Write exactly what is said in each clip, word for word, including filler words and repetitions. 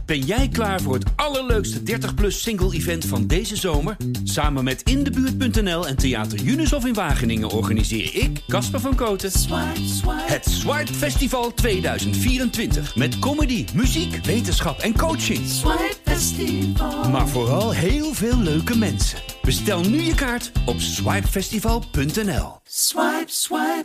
Ben jij klaar voor het allerleukste dertig plus single-event van deze zomer? Samen met In de Buurt punt n l en Theater Junushof in Wageningen organiseer ik, Casper van Koten, Swipe, Swipe. Het Swipe Festival tweeduizend vierentwintig. Met comedy, muziek, wetenschap en coaching. Swipe Festival. Maar vooral heel veel leuke mensen. Bestel nu je kaart op swipe festival punt n l. Swipe, swipe.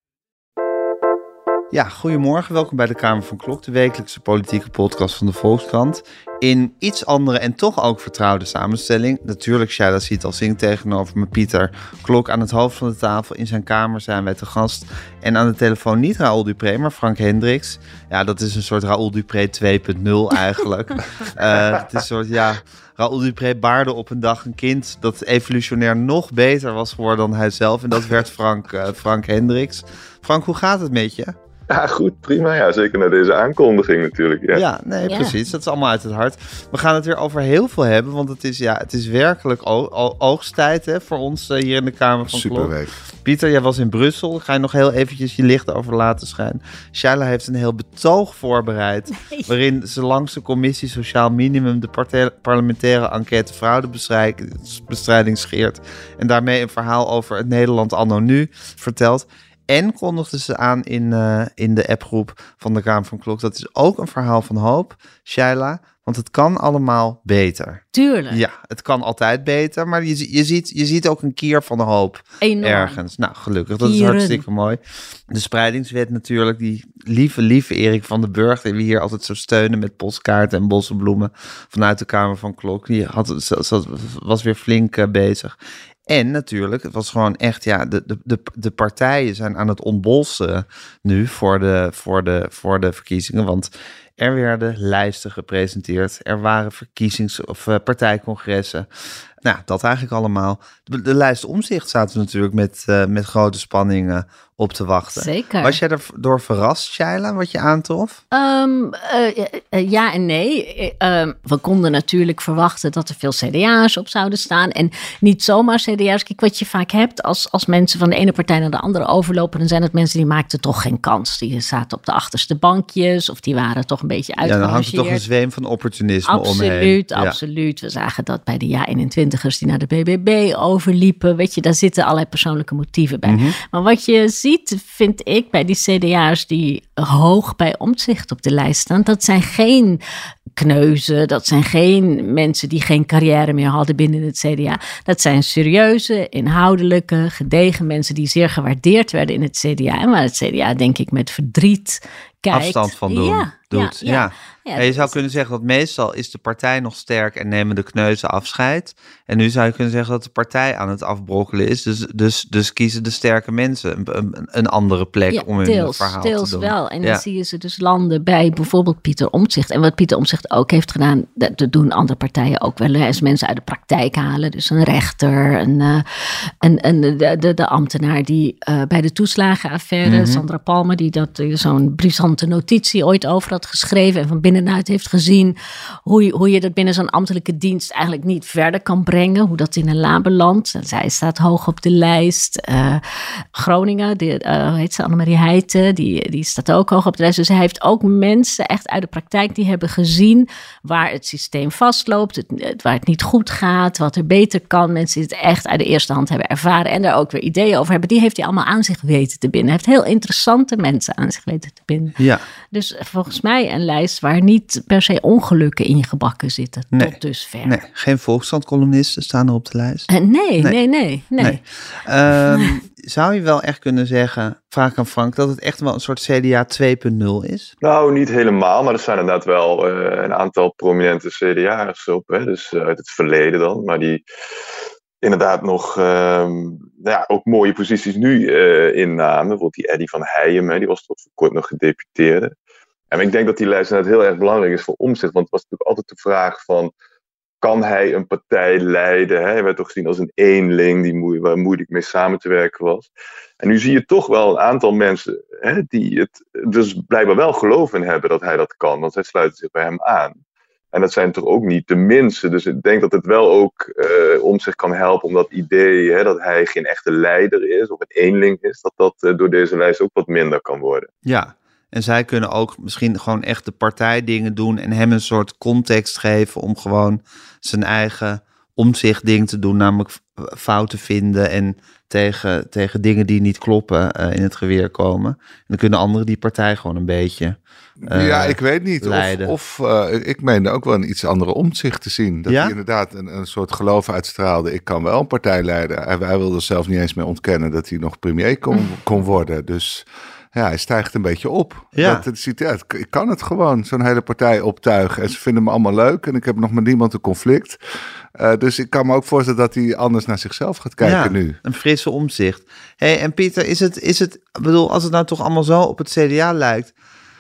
Ja, goedemorgen. Welkom bij de Kamer van Klok, de wekelijkse politieke podcast van de Volkskrant. In iets andere en toch ook vertrouwde samenstelling. Natuurlijk, Shaila ziet al zing tegenover me, Pieter Klok aan het hoofd van de tafel. In zijn kamer zijn wij te gast. En aan de telefoon niet Raoul Dupré, maar Frank Hendricks. Ja, dat is een soort Raoul Dupré twee punt nul eigenlijk. uh, het is een soort, ja... Raoul Dupré baarde op een dag een kind dat evolutionair nog beter was geworden dan hij zelf. En dat werd Frank, uh, Frank Hendricks. Frank, hoe gaat het met je? Ja, goed, prima. Ja, zeker naar deze aankondiging natuurlijk. Ja, ja nee, ja. precies. Dat is allemaal uit het hart. We gaan het weer over heel veel hebben, want het is, ja, het is werkelijk o- o- oogsttijd hè, voor ons uh, hier in de Kamer van Klok. Superweek. Pieter, jij was in Brussel. Ga je nog heel eventjes je licht over laten schijnen. Shaila heeft een heel betoog voorbereid, Nee. waarin ze langs de commissie Sociaal Minimum de parte- parlementaire enquête fraudebestrijding scheert en daarmee een verhaal over het Nederland anno nu vertelt. En kondigde ze aan in, uh, in de appgroep van de Kamer van Klok. Dat is ook een verhaal van hoop, Shaila. Want het kan allemaal beter. Tuurlijk. Ja, het kan altijd beter. Maar je, je, ziet, je ziet ook een kier van de hoop Enorm. ergens. Nou, gelukkig. Dat Kieren. is hartstikke mooi. De spreidingswet natuurlijk. Die lieve, lieve Erik van den Burg. Die we hier altijd zo steunen met postkaarten en bossenbloemen. Vanuit de Kamer van Klok. Die had, zat, was weer flink uh, bezig. En natuurlijk, het was gewoon echt, ja, de, de, de, de partijen zijn aan het ontbolsen nu voor de, voor, de, voor de verkiezingen. Want er werden lijsten gepresenteerd, er waren verkiezings- of uh, partijcongressen. Nou, dat eigenlijk allemaal. De, de lijst Omtzigt zaten we natuurlijk met, uh, met grote spanning uh, op te wachten. Zeker. Was jij erdoor verrast, Shaila, wat je aantrof? Um, uh, uh, ja en nee. Uh, um, we konden natuurlijk verwachten dat er veel C D A's op zouden staan. En niet zomaar C D A's. Kijk, wat je vaak hebt als, als mensen van de ene partij naar de andere overlopen, dan zijn het mensen die maakten toch geen kans. Die zaten op de achterste bankjes of die waren toch een beetje Ja, dan hangt er uitgerangeerd. toch een zweem van opportunisme omheen. Absoluut, Ja. absoluut. We zagen dat bij de Ja eenentwintigers die naar de B B B overliepen. Weet je, daar zitten allerlei persoonlijke motieven bij. Mm-hmm. Maar wat je ziet, vind ik, bij die C D A's die hoog bij Omtzigt op de lijst staan, dat zijn geen kneuzen, dat zijn geen mensen die geen carrière meer hadden binnen het C D A. Dat zijn serieuze, inhoudelijke, gedegen mensen die zeer gewaardeerd werden in het C D A. En waar het C D A, denk ik, met verdriet kijkt. Afstand van doen, Ja, doet. ja, Ja, ja. Ja, Ja, je dat zou is- kunnen zeggen dat meestal is de partij nog sterk en nemen de kneuzen afscheid. En nu zou je kunnen zeggen dat de partij aan het afbrokkelen is. Dus, dus, dus kiezen de sterke mensen een, een, een andere plek Ja, om hun deels, verhaal deels te doen. wel. En Ja. dan zie je ze dus landen bij bijvoorbeeld Pieter Omtzigt. En wat Pieter Omtzigt ook heeft gedaan, dat, dat doen andere partijen ook wel. Hè, is mensen uit de praktijk halen. Dus een rechter, een, uh, een, een, de, de, de ambtenaar die uh, bij de toeslagenaffaire, Mhm. Sandra Palmer, die dat uh, zo'n brisante notitie ooit over had geschreven en van binnenuit heeft gezien hoe je, hoe je dat binnen zo'n ambtelijke dienst eigenlijk niet verder kan brengen. Hoe dat in een la belandt. En zij staat hoog op de lijst. Uh, Groningen, die, uh, hoe heet ze, Annemarie Heijten, die, die staat ook hoog op de lijst. Dus hij heeft ook mensen echt uit de praktijk die hebben gezien waar het systeem vastloopt, het, het, waar het niet goed gaat, wat er beter kan. Mensen die het echt uit de eerste hand hebben ervaren en daar ook weer ideeën over hebben. Die heeft hij allemaal aan zich weten te binden. Hij heeft heel interessante mensen aan zich weten te binden. Ja. Dus volgens mij een lijst waar niet per se ongelukken in gebakken zitten Nee. tot dusver. Nee, geen Volkskrant-columnisten staan er op de lijst. Uh, nee, Nee. nee, nee, nee, Nee. Ehm, zou je wel echt kunnen zeggen, vraag aan Frank, dat het echt wel een soort C D A twee punt nul is? Nou, niet helemaal, maar er zijn inderdaad wel uh, een aantal prominente C D A'ers op. Hè? Dus uh, uit het verleden dan, maar die inderdaad nog um, nou ja, ook mooie posities nu uh, innamen. Bijvoorbeeld die Eddy van Heijem, hè? Die was tot voor kort nog gedeputeerde. En ik denk dat die lijst inderdaad heel erg belangrijk is voor Omtzigt, want het was natuurlijk altijd de vraag van, kan hij een partij leiden? Hè? Hij werd toch gezien als een eenling die moe- waar moeilijk mee samen te werken was. En nu zie je toch wel een aantal mensen, hè, die het dus blijkbaar wel geloof in hebben dat hij dat kan. Want zij sluiten zich bij hem aan. En dat zijn toch ook niet de minste. Dus ik denk dat het wel ook uh, om zich kan helpen om dat idee, hè, dat hij geen echte leider is of een eenling is, dat dat uh, door deze lijst ook wat minder kan worden. Ja. En zij kunnen ook misschien gewoon echt de partijdingen doen en hem een soort context geven om gewoon zijn eigen omzichtding te doen, namelijk fouten vinden en tegen, tegen dingen die niet kloppen uh, in het geweer komen. En dan kunnen anderen die partij gewoon een beetje uh, ja, ik weet niet. Leiden. Of, of uh, ik meende ook wel een iets andere omzicht te zien. Dat ja? hij inderdaad een, een soort geloof uitstraalde. Ik kan wel een partij leiden. Hij, hij wilde zelf niet eens meer ontkennen dat hij nog premier kon, kon worden. Dus ja, hij stijgt een beetje op. Ja. Dat, het ziet, ja, ik kan het gewoon, zo'n hele partij optuigen. En ze vinden me allemaal leuk en ik heb nog met niemand een conflict. Uh, dus ik kan me ook voorstellen dat hij anders naar zichzelf gaat kijken ja, nu. Een frisse omzicht. Hey, en Pieter, is het, is het, ik bedoel, als het nou toch allemaal zo op het C D A lijkt.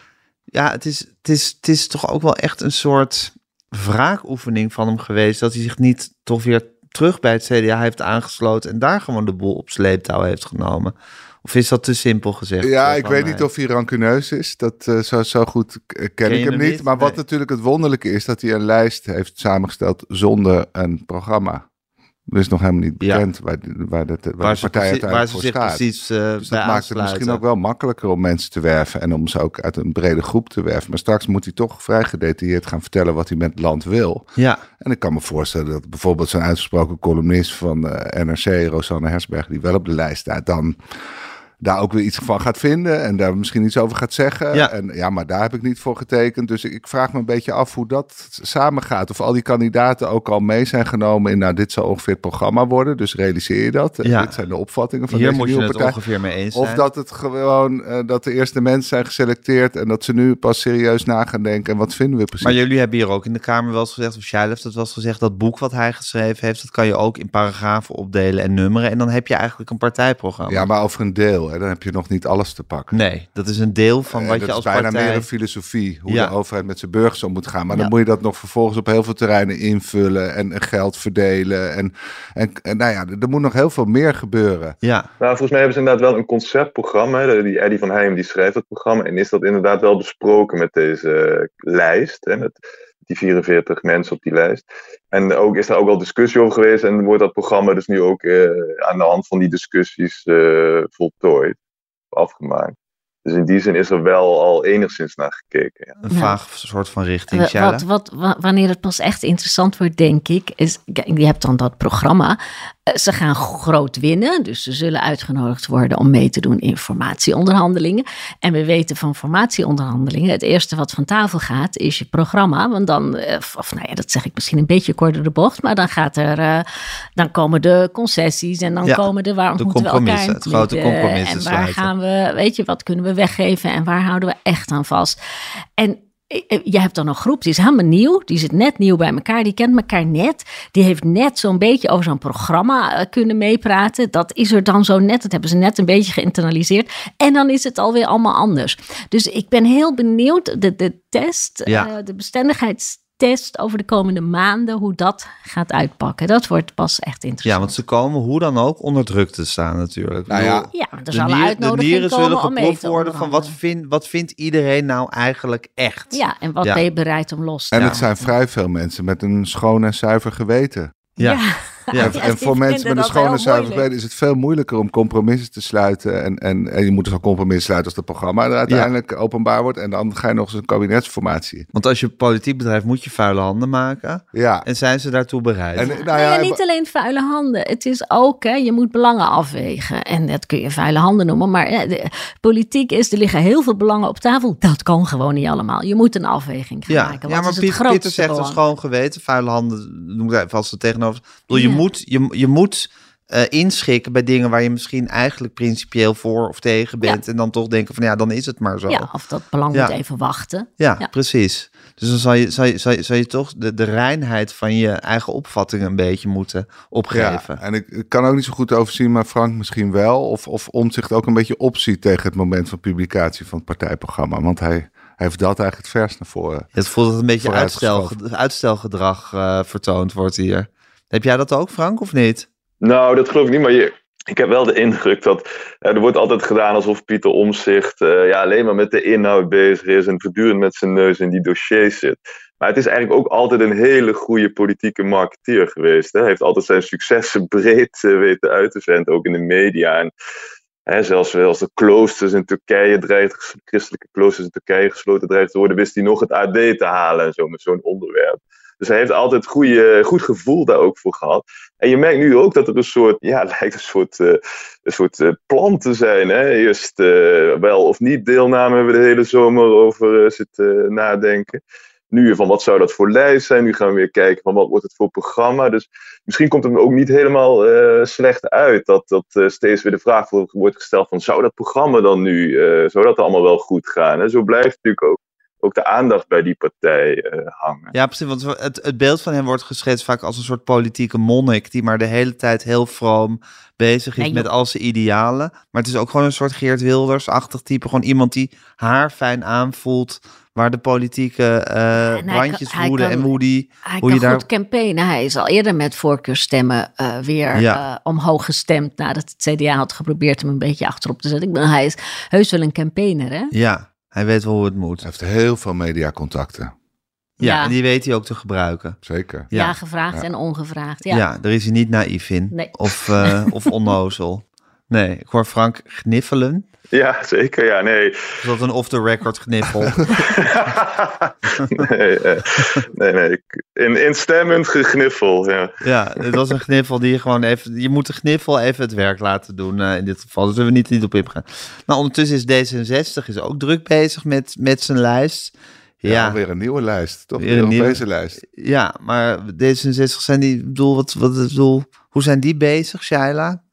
Ja, het is, het is, het is toch ook wel echt een soort wraakoefening van hem geweest. Dat hij zich niet toch weer terug bij het C D A heeft aangesloten en daar gewoon de boel op sleeptouw heeft genomen. Of is dat te simpel gezegd? Ja, ik weet mij? niet of hij rancuneus is. Dat uh, zo, zo goed ken, ken ik hem niet. niet. Maar nee. Wat natuurlijk het wonderlijke is, dat hij een lijst heeft samengesteld zonder een programma. Er is nog helemaal niet bekend ja. waar, waar, de, waar, waar de partij precies, uiteindelijk voor staat. Precies, uh, dus dat maakt het misschien ook wel makkelijker om mensen te werven en om ze ook uit een brede groep te werven. Maar straks moet hij toch vrij gedetailleerd gaan vertellen wat hij met het land wil. Ja. En ik kan me voorstellen dat bijvoorbeeld zo'n uitgesproken columnist van uh, N R C, Rosanne Hersberg, die wel op de lijst staat, dan daar ook weer iets van gaat vinden en daar misschien iets over gaat zeggen. Ja. En ja, maar daar heb ik niet voor getekend. Dus ik, ik vraag me een beetje af hoe dat samengaat. Of al die kandidaten ook al mee zijn genomen in, nou, dit zal ongeveer het programma worden. Dus realiseer je dat. Ja. Dit zijn de opvattingen van Hier deze nieuwe partij. partij. Hier moet je het ongeveer mee eens zijn. Of dat het gewoon, uh, dat de eerste mensen zijn geselecteerd en dat ze nu pas serieus na gaan denken. En wat vinden we precies? Maar jullie hebben hier ook in de Kamer wel eens gezegd, of jij heeft het wel eens gezegd, dat boek wat hij geschreven heeft, dat kan je ook in paragrafen opdelen en nummeren. En dan heb je eigenlijk een partijprogramma. Ja, maar over een deel. Hè. Dan heb je nog niet alles te pakken. Nee, dat is een deel van wat uh, je als partij... Dat is bijna meer een filosofie, hoe ja. de overheid met zijn burgers om moet gaan. Maar ja. dan moet je dat nog vervolgens op heel veel terreinen invullen en, en geld verdelen. En, en, en nou ja, er moet nog heel veel meer gebeuren. Ja. Nou, volgens mij hebben ze inderdaad wel een conceptprogramma. Die Eddy van Heijem die schrijft het programma. En is dat inderdaad wel besproken met deze uh, lijst, hè, met die vierenveertig mensen op die lijst. En ook is daar ook wel discussie over geweest. En wordt dat programma dus nu ook uh, aan de hand van die discussies uh, voltooid. Afgemaakt. Dus in die zin is er wel al enigszins naar gekeken. Ja. Een vaag ja. soort van richting. Wat, wat, wat, wanneer het pas echt interessant wordt, denk ik, is, je hebt dan dat programma. Ze gaan groot winnen, dus ze zullen uitgenodigd worden om mee te doen in formatieonderhandelingen. En we weten van formatieonderhandelingen, het eerste wat van tafel gaat is je programma. Want dan, of nou ja, dat zeg ik misschien een beetje kort door de bocht, maar dan gaat er, uh, dan komen de concessies en dan ja, komen de waar ontmoeten we elkaar het grote compromis en waar gaan we, weet je, wat kunnen we weggeven en waar houden we echt aan vast. En je hebt dan een groep, die is helemaal nieuw. Die zit net nieuw bij elkaar. Die kent elkaar net. Die heeft net zo'n beetje over zo'n programma kunnen meepraten. Dat is er dan zo net. Dat hebben ze net een beetje geïnternaliseerd. En dan is het alweer allemaal anders. Dus ik ben heel benieuwd. De, de test, ja. uh, de bestendigheidstest over de komende maanden, hoe dat gaat uitpakken. Dat wordt pas echt interessant. Ja, want ze komen hoe dan ook onder druk te staan natuurlijk. Nou ja, ja er zal een uitnodiging komen om mee te worden van wat, vind, wat vindt iedereen nou eigenlijk echt? Ja, en wat ja. ben je bereid om los te En doen? het zijn vrij veel mensen met een schoon en zuiver geweten. Ja. ja. Ja, en, en voor mensen met een schone zuiver geweten is het veel moeilijker om compromissen te sluiten. En, en, en je moet dus al compromissen sluiten als het programma er uiteindelijk ja. openbaar wordt. En dan ga je nog eens een kabinetsformatie. Want als je politiek bedrijf moet je vuile handen maken. Ja. En zijn ze daartoe bereid? En, nou ja, nee, niet alleen vuile handen. Het is ook, hè, je moet belangen afwegen. En dat kun je vuile handen noemen. Maar ja, de politiek is, er liggen heel veel belangen op tafel. Dat kan gewoon niet allemaal. Je moet een afweging gaan ja. maken. Ja, maar Piet, Pieter zegt een schoon geweten. Vuile handen, noem ik even als er tegenover. Bedoel, je, ja. moet, je, je moet uh, inschikken bij dingen waar je misschien eigenlijk principieel voor of tegen bent. Ja. En dan toch denken van ja, dan is het maar zo. Ja, of dat belang ja. moet even wachten. Ja, ja, precies. Dus dan zal je, zal je, zal je, zal je toch de, de reinheid van je eigen opvattingen een beetje moeten opgeven. Ja, en ik, ik kan ook niet zo goed overzien, maar Frank misschien wel. Of, of Omtzigt ook een beetje opziet tegen het moment van publicatie van het partijprogramma. Want hij... Hij heeft dat eigenlijk het verst naar voren. Ja, het voelt dat een beetje uitstel, uitstelgedrag uh, vertoond wordt hier. Heb jij dat ook, Frank, of niet? Nou, dat geloof ik niet, maar je, ik heb wel de indruk dat uh, er wordt altijd gedaan alsof Pieter Omtzigt uh, ja, alleen maar met de inhoud bezig is en voortdurend met zijn neus in die dossiers zit. Maar het is eigenlijk ook altijd een hele goede politieke marketeer geweest. Hè? Hij heeft altijd zijn successen breed uh, weten uit te zenden, ook in de media. En Hè, zelfs als de kloosters in Turkije dreigt, christelijke kloosters in Turkije gesloten dreigt te worden, wist hij nog het A D te halen en zo met zo'n onderwerp. Dus hij heeft altijd goede, goed gevoel daar ook voor gehad. En je merkt nu ook dat er een soort, ja, lijkt een soort, uh, een soort uh, plan te zijn. Hè? Eerst uh, wel of niet deelname hebben we de hele zomer over uh, zitten uh, nadenken. Nu van wat zou dat voor lijst zijn? Nu gaan we weer kijken van wat wordt het voor programma. Dus misschien komt het ook niet helemaal uh, slecht uit. Dat, dat uh, steeds weer de vraag wordt gesteld van zou dat programma dan nu, uh, zou dat allemaal wel goed gaan? En zo blijft natuurlijk ook. ook de aandacht bij die partij uh, hangen. Ja, precies, want het, het beeld van hem wordt geschetst vaak als een soort politieke monnik, die maar de hele tijd heel vroom bezig is nee, met al zijn idealen. Maar het is ook gewoon een soort Geert Wilders-achtig type, gewoon iemand die haar fijn aanvoelt, waar de politieke uh, randjes woeden en hoe die... Hij hoe kan je daar... goed campaignen. Hij is al eerder met voorkeurstemmen uh, weer ja. uh, omhoog gestemd, nadat het C D A had geprobeerd hem een beetje achterop te zetten. Ik bedoel, hij is heus wel een campaigner, hè? Ja. Hij weet wel hoe het moet. Hij heeft heel veel mediacontacten. Ja, ja, en die weet hij ook te gebruiken. Zeker. Ja, ja gevraagd ja. en ongevraagd. Ja. ja, daar is hij niet naïef in. Nee. Of, uh, of onnozel. Nee, ik hoor Frank gniffelen. Ja, zeker. Ja, nee. Is dat een off-the-record gniffel? nee, uh, nee, nee. In, instemmend gegniffel, ja. Ja, het was een gniffel die je gewoon even... Je moet de gniffel even het werk laten doen uh, in dit geval. Dus we hebben niet, niet op ingegaan. Nou, ondertussen is D zesenzestig is ook druk bezig met, met zijn lijst. Ja, ja, weer een nieuwe lijst, toch? Weer een Europese nieuwe lijst. Ja, maar D zesenzestig zijn die... bedoel, wat, wat, bedoel, hoe zijn die bezig, Shaila?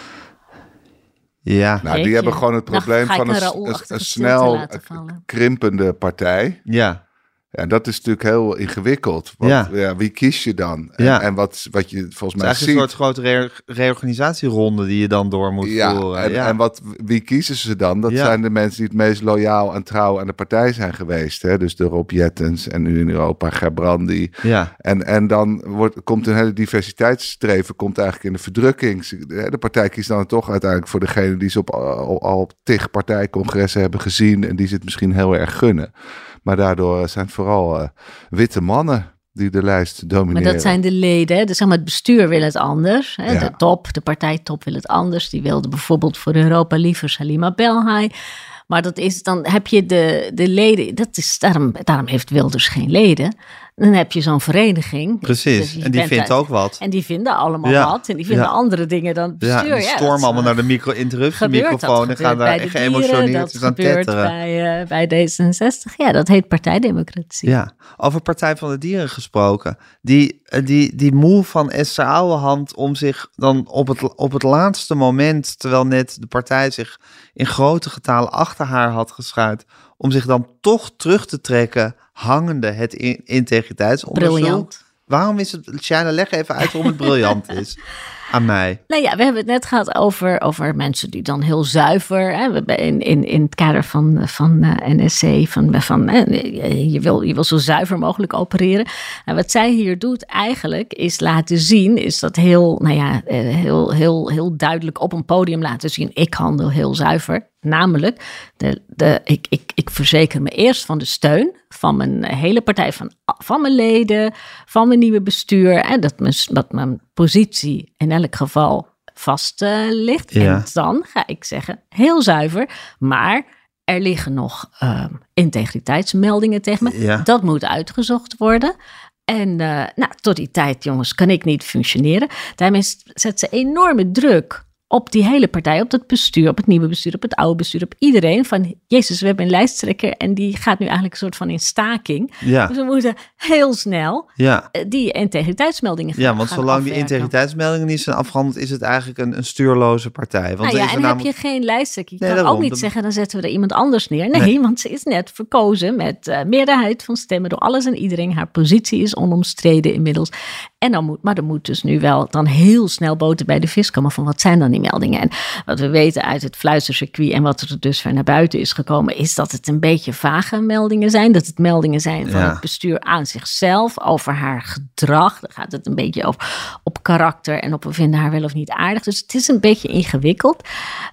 Ja. Nou, die hebben gewoon het probleem van een, een, een, een snel krimpende partij. Ja. Ja, dat is natuurlijk heel ingewikkeld. Want, ja. Ja, wie kies je dan? En, ja. en wat, wat je volgens mij ziet... Het is eigenlijk een soort grote re- reorganisatieronde die je dan door moet ja, voeren. En, ja, en wat, wie kiezen ze dan? Dat ja. zijn de mensen die het meest loyaal en trouw aan de partij zijn geweest. Hè? Dus de Rob Jettens en nu in Europa Gerbrandy. Ja. En, en dan wordt, komt een hele diversiteitsstreven komt eigenlijk in de verdrukking. De partij kiest dan toch uiteindelijk voor degene die ze op al, al op tig partijcongressen hebben gezien en die ze het misschien heel erg gunnen. Maar daardoor zijn het vooral uh, witte mannen die de lijst domineren. Maar dat zijn de leden. Hè? Dus zeg maar, het bestuur wil het anders. Hè? Ja. De top, de partijtop wil het anders. Die wilde bijvoorbeeld voor Europa liever Salima Belhai. Maar dat is, dan heb je de, de leden. Dat is, daarom, daarom heeft Wilders geen leden. Dan heb je zo'n vereniging. Precies, dus en die vindt uit, ook wat. En die vinden allemaal ja. wat. En die vinden ja. andere dingen dan het bestuur. Ja, die stormen ja, allemaal naar de micro-interruptiemicrofoon en gaan daar geëmotioneerd aan tetteren. Dat gebeurt bij, uh, bij D zesenzestig. Ja, dat heet partijdemocratie. Ja, over Partij van de Dieren gesproken. Die, die, die move van Esther Ouwehand om zich dan op het, op het laatste moment, terwijl net de partij zich in grote getalen achter haar had geschuild, om zich dan toch terug te trekken, hangende het in- integriteitsonderzoek. Briljant. Waarom is het, Shaila, leg even uit waarom het briljant is aan mij. Nou ja, we hebben het net gehad over, over mensen die dan heel zuiver, hè, in, in, in het kader van, van uh, N S C, van, van hè, je, wil, je wil zo zuiver mogelijk opereren. En wat zij hier doet eigenlijk is laten zien, is dat heel, nou ja, heel, heel, heel duidelijk op een podium laten zien, ik handel heel zuiver. Namelijk, de, de, ik, ik, ik verzeker me eerst van de steun van mijn hele partij, van, van mijn leden, van mijn nieuwe bestuur. En dat mijn, dat mijn positie in elk geval vast uh, ligt. Ja. En dan ga ik zeggen, heel zuiver, maar er liggen nog uh, integriteitsmeldingen tegen me. Ja. Dat moet uitgezocht worden. En uh, nou, tot die tijd, jongens, kan ik niet functioneren. Daarmee zet ze enorme druk op die hele partij, op het bestuur, op het nieuwe bestuur, op het oude bestuur, op iedereen. Van, jezus, we hebben een lijsttrekker en die gaat nu eigenlijk een soort van in staking. Ja. Dus we moeten heel snel ja. die integriteitsmeldingen gaan Ja, want gaan zolang afwerken. Die integriteitsmeldingen niet zijn afgehandeld, is het eigenlijk een, een stuurloze partij. Want nou ja, en namelijk... heb je geen lijsttrekker. Je nee, kan daarom, ook niet dat... zeggen, dan zetten we er iemand anders neer. Nee, nee. want ze is net verkozen met uh, meerderheid van stemmen door alles en iedereen. Haar positie is onomstreden inmiddels. En dan moet, maar er moet dus nu wel dan heel snel boter bij de vis komen van wat zijn dan die meldingen. En wat we weten uit het fluistercircuit en wat er dus weer naar buiten is gekomen, is dat het een beetje vage meldingen zijn. Dat het meldingen zijn van ja. het bestuur aan zichzelf, over haar gedrag. Dan gaat het een beetje over, op karakter en op we vinden haar wel of niet aardig. Dus het is een beetje ingewikkeld.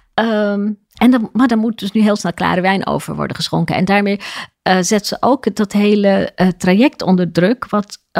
Um, en dan, maar daar moet dus nu heel snel klare wijn over worden geschonken. En daarmee uh, zet ze ook dat hele uh, traject onder druk, wat uh,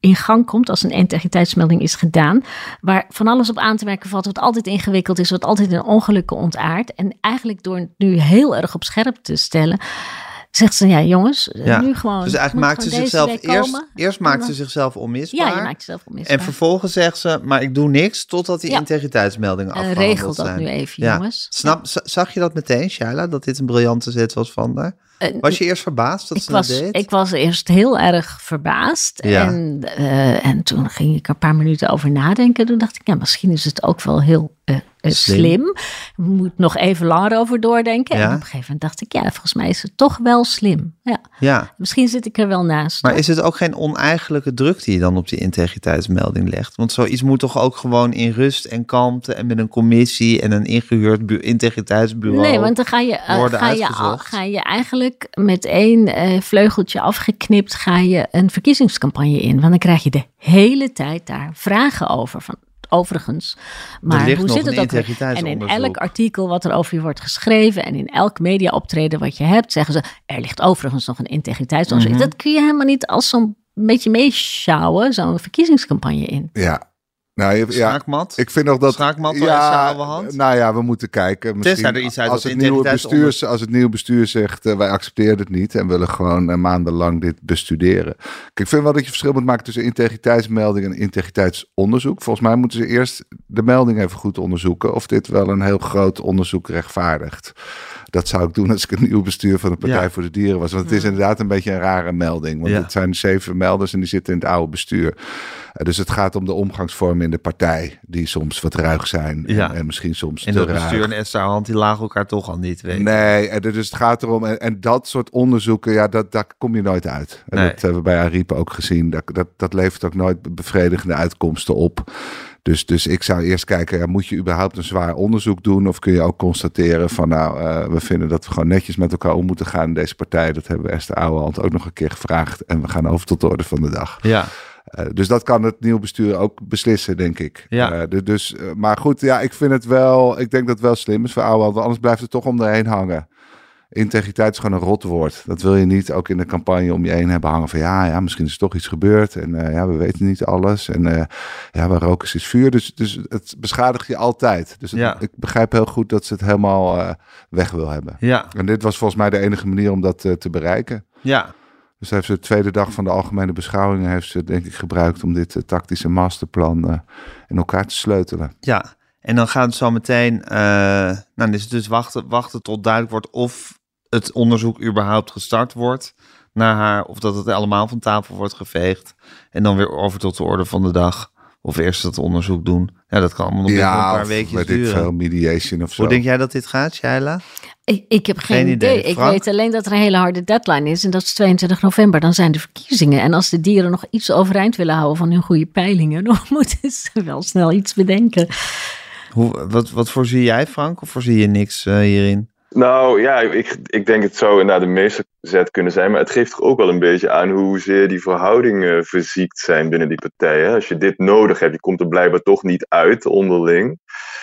in gang komt als een integriteitsmelding is gedaan, waar van alles op aan te merken valt, wat altijd ingewikkeld is, wat altijd in ongelukken ontaart. En eigenlijk door het nu heel erg op scherp te stellen, zegt ze, ja jongens, ja. nu gewoon. Dus eigenlijk maakt ze zichzelf eerst, eerst maakt ze zichzelf onmisbaar. Ja, je maakt jezelf onmisbaar. En vervolgens zegt ze, maar ik doe niks totdat die ja. integriteitsmeldingen afgehandeld zijn. Regel dat zijn. nu even, ja. jongens. Snap, ja. Zag je dat meteen, Shaila, dat dit een briljante zet was van haar? Was je eerst verbaasd dat ik ze was, dat deed? Ik was eerst heel erg verbaasd. Ja. En, uh, en toen ging ik er een paar minuten over nadenken. Toen dacht ik, ja, misschien is het ook wel heel uh, uh, slim. slim. We moeten nog even langer over doordenken. Ja. En op een gegeven moment dacht ik, ja, volgens mij is het toch wel slim. Ja. Ja. Misschien zit ik er wel naast. Maar hoor. Is het ook geen oneigenlijke druk die je dan op die integriteitsmelding legt? Want zoiets moet toch ook gewoon in rust en kalmte en met een commissie en een ingehuurd bu- integriteitsbureau Nee, want dan ga je, uh, ga je, al, ga je eigenlijk met één uh, vleugeltje afgeknipt, ga je een verkiezingscampagne in. Want dan krijg je de hele tijd daar vragen over van. Overigens, maar hoe zit het ook? En in elk artikel wat er over je wordt geschreven en in elk mediaoptreden wat je hebt, zeggen ze, er ligt overigens nog een integriteitsonderzoek. Mm-hmm. Dat kun je helemaal niet als zo'n beetje meeschouwen, zo'n verkiezingscampagne in. Ja. Nou, ja, Schaakmat? Ik vind nog dat. Schaakmat ja, hand? Nou ja, we moeten kijken. Misschien, er iets uit als, het nieuwe bestuur, als het nieuwe bestuur zegt, uh, wij accepteren het niet en willen gewoon uh, maandenlang dit bestuderen. Kijk, ik vind wel dat je verschil moet maken tussen integriteitsmelding en integriteitsonderzoek. Volgens mij moeten ze eerst de melding even goed onderzoeken of dit wel een heel groot onderzoek rechtvaardigt. Dat zou ik doen als ik een nieuw bestuur van de Partij ja. voor de Dieren was. Want het is inderdaad een beetje een rare melding. Want ja. het zijn zeven melders en die zitten in het oude bestuur. Uh, dus het gaat om de omgangsvormen in de partij. Die soms wat ruig zijn. Ja. En, en misschien soms en te dat ruig. bestuur en Esther Hand, die lagen elkaar toch al niet. Weet nee, en dus het gaat erom. En, en dat soort onderzoeken, ja, dat, daar kom je nooit uit. En nee. dat hebben we bij Ariep ook gezien. Dat, dat, dat levert ook nooit bevredigende uitkomsten op. Dus, dus ik zou eerst kijken, ja, moet je überhaupt een zwaar onderzoek doen? Of kun je ook constateren van, nou, uh, we vinden dat we gewoon netjes met elkaar om moeten gaan in deze partij. Dat hebben we Esther Ouwehand ook nog een keer gevraagd. En we gaan over tot de orde van de dag. Ja. Uh, dus dat kan het nieuwe bestuur ook beslissen, denk ik. Ja. Uh, de, dus, uh, maar goed, ja, ik vind het wel, ik denk dat het wel slim is voor Ouwehand. Want anders blijft het toch om de heen hangen. Integriteit is gewoon een rotwoord. Dat wil je niet ook in de campagne om je heen hebben hangen van ja, ja, misschien is er toch iets gebeurd en uh, ja, we weten niet alles en uh, ja, waar rook is, is vuur. Dus, dus het beschadigt je altijd. Dus het, ja. ik begrijp heel goed dat ze het helemaal uh, weg wil hebben. Ja. En dit was volgens mij de enige manier om dat uh, te bereiken. Ja. Dus heeft ze de tweede dag van de algemene beschouwingen heeft ze denk ik gebruikt om dit uh, tactische masterplan uh, in elkaar te sleutelen. Ja. En dan gaat het zo meteen, uh, nou dan is het dus wachten, wachten tot duidelijk wordt of het onderzoek überhaupt gestart wordt naar haar, of dat het allemaal van tafel wordt geveegd en dan weer over tot de orde van de dag. Of eerst het onderzoek doen. Ja, dat kan allemaal nog ja, een paar weekjes duren. Ja, veel mediation of zo. Hoe denk jij dat dit gaat, Shaila? Ik, ik heb geen, geen idee. idee. Ik weet alleen dat er een hele harde deadline is. En dat is tweeëntwintig november. Dan zijn de verkiezingen. En als de dieren nog iets overeind willen houden van hun goede peilingen, dan moeten ze wel snel iets bedenken. Hoe, wat, wat voorzie jij, Frank? Of voorzie je niks uh, hierin? Nou ja, ik, ik denk het zou inderdaad de meesterzet kunnen zijn. Maar het geeft toch ook wel een beetje aan hoezeer die verhoudingen verziekt zijn binnen die partijen. Als je dit nodig hebt, je komt er blijkbaar toch niet uit onderling.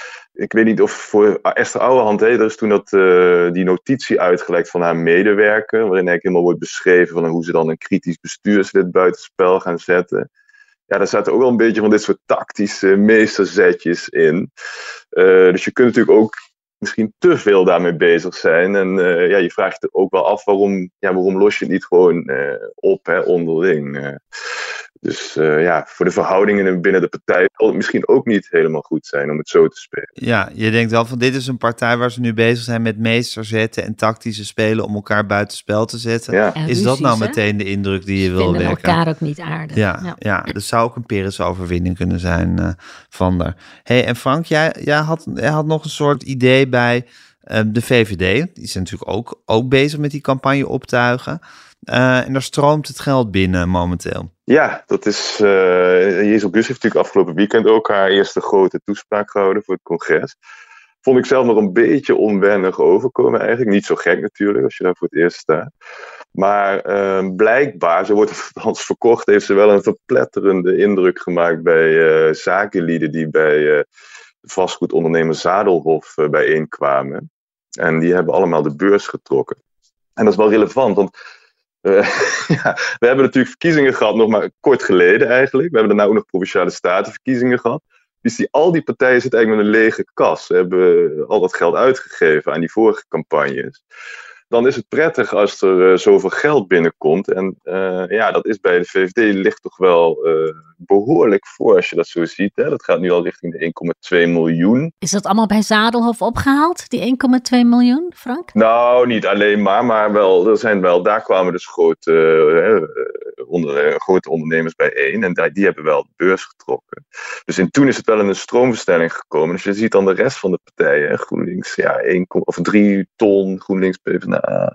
Ik weet niet of voor Esther Ouwehand, hè, er is toen dat, uh, die notitie uitgelekt van haar medewerker. Waarin eigenlijk helemaal wordt beschreven van hoe ze dan een kritisch bestuurslid buitenspel gaan zetten. Ja, daar zaten ook wel een beetje van dit soort tactische meesterzetjes in. Uh, dus je kunt natuurlijk ook misschien te veel daarmee bezig zijn. En uh, ja, je vraagt je ook wel af waarom, ja, waarom los je het niet gewoon uh, op, hè, onderling. Uh, dus uh, ja, voor de verhoudingen binnen de partij zal het misschien ook niet helemaal goed zijn om het zo te spelen. Ja, je denkt wel van dit is een partij waar ze nu bezig zijn met meesterzetten en tactische spelen om elkaar buitenspel te zetten. Ja. Is ruzies, dat nou meteen de indruk die je ze wil wekken? Vinden elkaar ook niet aardig. Ja, ja. ja, dat zou ook een Pyrrhus-overwinning kunnen zijn uh, van daar. Hey, en Frank, jij, jij, had, jij had nog een soort idee bij uh, de V V D. Die is natuurlijk ook, ook bezig met die campagne optuigen. Uh, en daar stroomt het geld binnen momenteel. Ja, dat is... Uh, Jezel Gus heeft natuurlijk afgelopen weekend ook haar eerste grote toespraak gehouden voor het congres. Vond ik zelf nog een beetje onwennig overkomen eigenlijk. Niet zo gek natuurlijk, als je daar voor het eerst staat. Maar uh, blijkbaar, zo wordt het althans verkocht, heeft ze wel een verpletterende indruk gemaakt bij uh, zakenlieden die bij uh, de vastgoedondernemer Zadelhof uh, bijeenkwamen. En die hebben allemaal de beurs getrokken. En dat is wel relevant, want Uh, ja, we hebben natuurlijk verkiezingen gehad, nog maar kort geleden eigenlijk. We hebben daarna ook nog Provinciale Statenverkiezingen gehad. Dus die, al die partijen zitten eigenlijk met een lege kas. Ze hebben al dat geld uitgegeven aan die vorige campagnes. Dan is het prettig als er uh, zoveel geld binnenkomt. En uh, ja, dat is bij de V V D ligt toch wel uh, behoorlijk voor als je dat zo ziet. Hè? Dat gaat nu al richting de één komma twee miljoen. Is dat allemaal bij Zadelhof opgehaald, die één komma twee miljoen, Frank? Nou, niet alleen maar, maar wel, er zijn wel, daar kwamen dus grote, uh, onder, uh, grote ondernemers bijeen. En die, die hebben wel de beurs getrokken. Dus in toen is het wel in een stroomversnelling gekomen. Dus je ziet dan de rest van de partijen. Hè? GroenLinks, ja, één, of drie ton, GroenLinks, PvdA.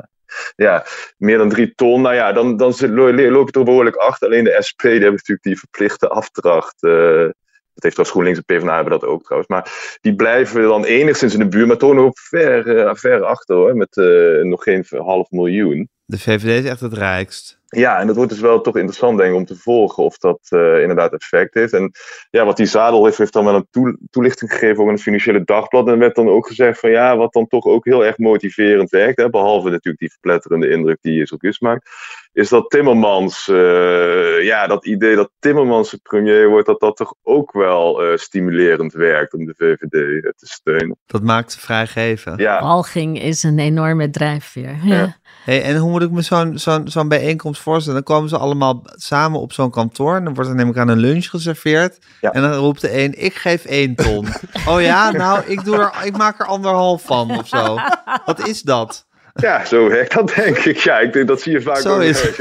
Ja, meer dan drie ton. Nou ja, dan, dan loop je er behoorlijk achter. Alleen de S P, die hebben natuurlijk die verplichte afdracht. Uh, dat heeft trouwens GroenLinks en PvdA hebben dat ook trouwens. Maar die blijven dan enigszins in de buurt, maar toch nog ver, uh, ver achter hoor. Met uh, nog geen half miljoen. De V V D is echt het rijkst. Ja, en dat wordt dus wel toch interessant denk ik om te volgen of dat uh, inderdaad effect heeft. En ja, wat die Zadel heeft, heeft dan wel een toe, toelichting gegeven ook in het Financiële Dagblad. En er werd dan ook gezegd van ja, wat dan toch ook heel erg motiverend werkt, hè, behalve natuurlijk die verpletterende indruk die Jezus maakt, is dat Timmermans, uh, ja, dat idee dat Timmermans de premier wordt, dat dat toch ook wel uh, stimulerend werkt om de V V D uh, te steunen. Dat maakt ze vrijgeven. Ja. Walging is een enorme drijfveer. Ja. Ja. Hey, en hoe moet ik me zo'n, zo'n, zo'n bijeenkomst voorstellen? Dan komen ze allemaal samen op zo'n kantoor. En dan wordt er namelijk aan een lunch geserveerd. Ja. En dan roept de een, ik geef één ton. Oh ja, nou, ik, doe er, ik maak er anderhalf van of zo. Wat is dat? Ja, zo werkt dat denk ik. Ja, ik denk, dat zie je vaak zo ook. Is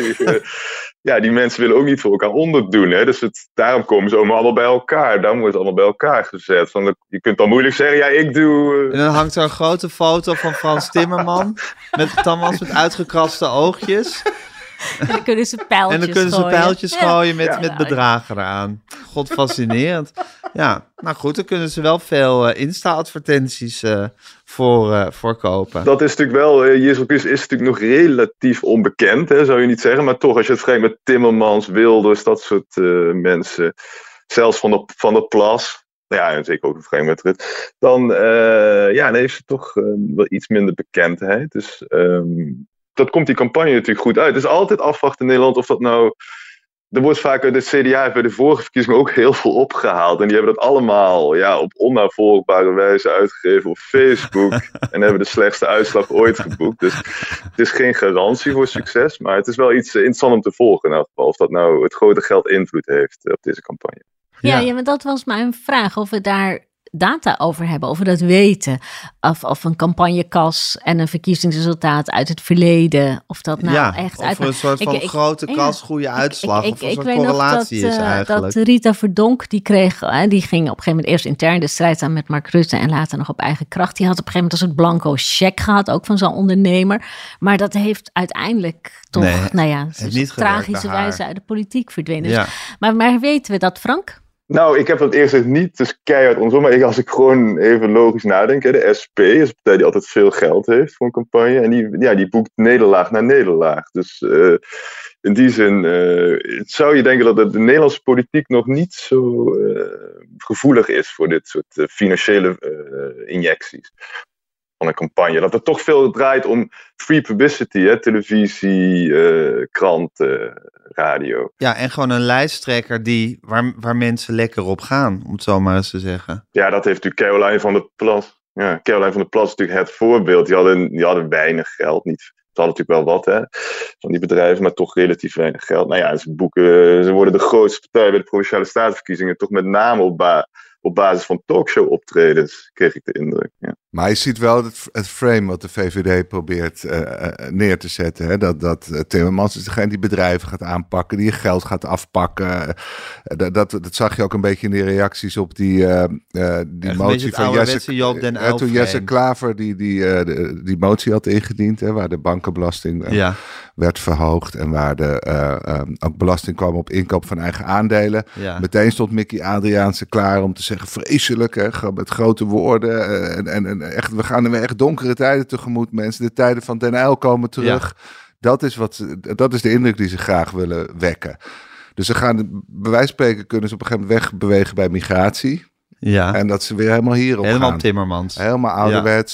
Ja, die mensen willen ook niet voor elkaar onderdoen. Hè? Dus het, daarom komen ze allemaal bij elkaar. Daarom wordt het allemaal bij elkaar gezet. Van, je kunt dan moeilijk zeggen, ja, ik doe... Uh... En dan hangt er een grote foto van Frans Timmerman. Met Thomas met uitgekraste oogjes. En dan kunnen ze pijltjes gooien. En dan kunnen ze gooien. pijltjes gooien met, ja. met bedragen eraan. God, fascinerend. Ja, nou goed, dan kunnen ze wel veel uh, Insta-advertenties uh, voor, uh, voor kopen. Dat is natuurlijk wel, uh, Jezus is natuurlijk nog relatief onbekend, hè, zou je niet zeggen. Maar toch, als je het vergelijkt met Timmermans, Wilders, dat soort uh, mensen. Zelfs Van der, van der Plas. Ja, en zeker ook een vreemd met Rutte. Dan, uh, ja, dan heeft ze toch uh, wel iets minder bekendheid. Dus... Um, dat komt die campagne natuurlijk goed uit. Het is altijd afwachten in Nederland of dat nou... Er wordt vaak uit het C D A bij de vorige verkiezingen ook heel veel opgehaald. En die hebben dat allemaal ja, op onnavolgbare wijze uitgegeven op Facebook. En hebben de slechtste uitslag ooit geboekt. Dus het is geen garantie voor succes. Maar het is wel iets interessants om te volgen in elk geval. Of dat nou het grote geld invloed heeft op deze campagne. Ja, ja, maar dat was mijn vraag. Of we daar data over hebben, of we dat weten. Of, of een campagnekas en een verkiezingsresultaat uit het verleden. Of dat nou ja, echt of uit... een soort van ik, grote ik, kas, goede uitslag. Ik, ik, of een ik, soort ik correlatie weet nog dat, is eigenlijk. dat Rita Verdonk, die kreeg, hè, die ging op een gegeven moment eerst intern de strijd aan met Mark Rutte en later nog op eigen kracht. Die had op een gegeven moment een soort blanco cheque gehad, ook van zo'n ondernemer. Maar dat heeft uiteindelijk toch, nee, nou ja, niet tragische wijze uit de politiek verdwenen. Ja. Dus, maar, maar weten we dat, Frank? Nou, ik heb dat eerst echt niet dus keihard onderzocht, maar ik, als ik gewoon even logisch nadenk, hè, de S P is een partij die altijd veel geld heeft voor een campagne en die, ja, die boekt nederlaag na nederlaag. Dus uh, in die zin uh, zou je denken dat de, de Nederlandse politiek nog niet zo uh, gevoelig is voor dit soort uh, financiële uh, injecties van een campagne. Dat er toch veel draait om free publicity, hè, televisie, uh, kranten, radio. Ja, en gewoon een lijsttrekker die, waar, waar mensen lekker op gaan, om het zo maar eens te zeggen. Ja, dat heeft natuurlijk Caroline van der Plas. Ja, Caroline van der Plas is natuurlijk het voorbeeld. Die hadden, die hadden weinig geld. Niet, ze hadden natuurlijk wel wat, hè, van die bedrijven, maar toch relatief weinig geld. Nou ja, ze, boeken, ze worden de grootste partij bij de Provinciale Statenverkiezingen, toch met name op, ba- op basis van talkshow optredens, kreeg ik de indruk. Ja. Maar je ziet wel het, het frame wat de V V D probeert uh, neer te zetten. Hè? Dat, dat uh, Timmermans is degene die bedrijven gaat aanpakken, die je geld gaat afpakken. Uh, dat, dat, dat zag je ook een beetje in de reacties op die, uh, uh, die Echt motie van Jesse, Joop den uh, toen Jesse Klaver die, die, uh, de, die motie had ingediend, hè, waar de bankenbelasting uh, ja. werd verhoogd en waar de, uh, um, ook belasting kwam op inkoop van eigen aandelen. Ja. Meteen stond Mickey Adriaanse klaar om te zeggen vreselijk, hè, met grote woorden uh, en, en, en echt, we gaan er echt donkere tijden tegemoet, mensen. De tijden van Den Uyl komen terug. Ja. Dat is wat ze, dat is de indruk die ze graag willen wekken. Dus ze gaan, bij wijze van spreken, kunnen ze op een gegeven moment wegbewegen bij migratie. Ja. En dat ze weer helemaal hierop helemaal gaan. Timmermans. Helemaal ouderwets. Ja.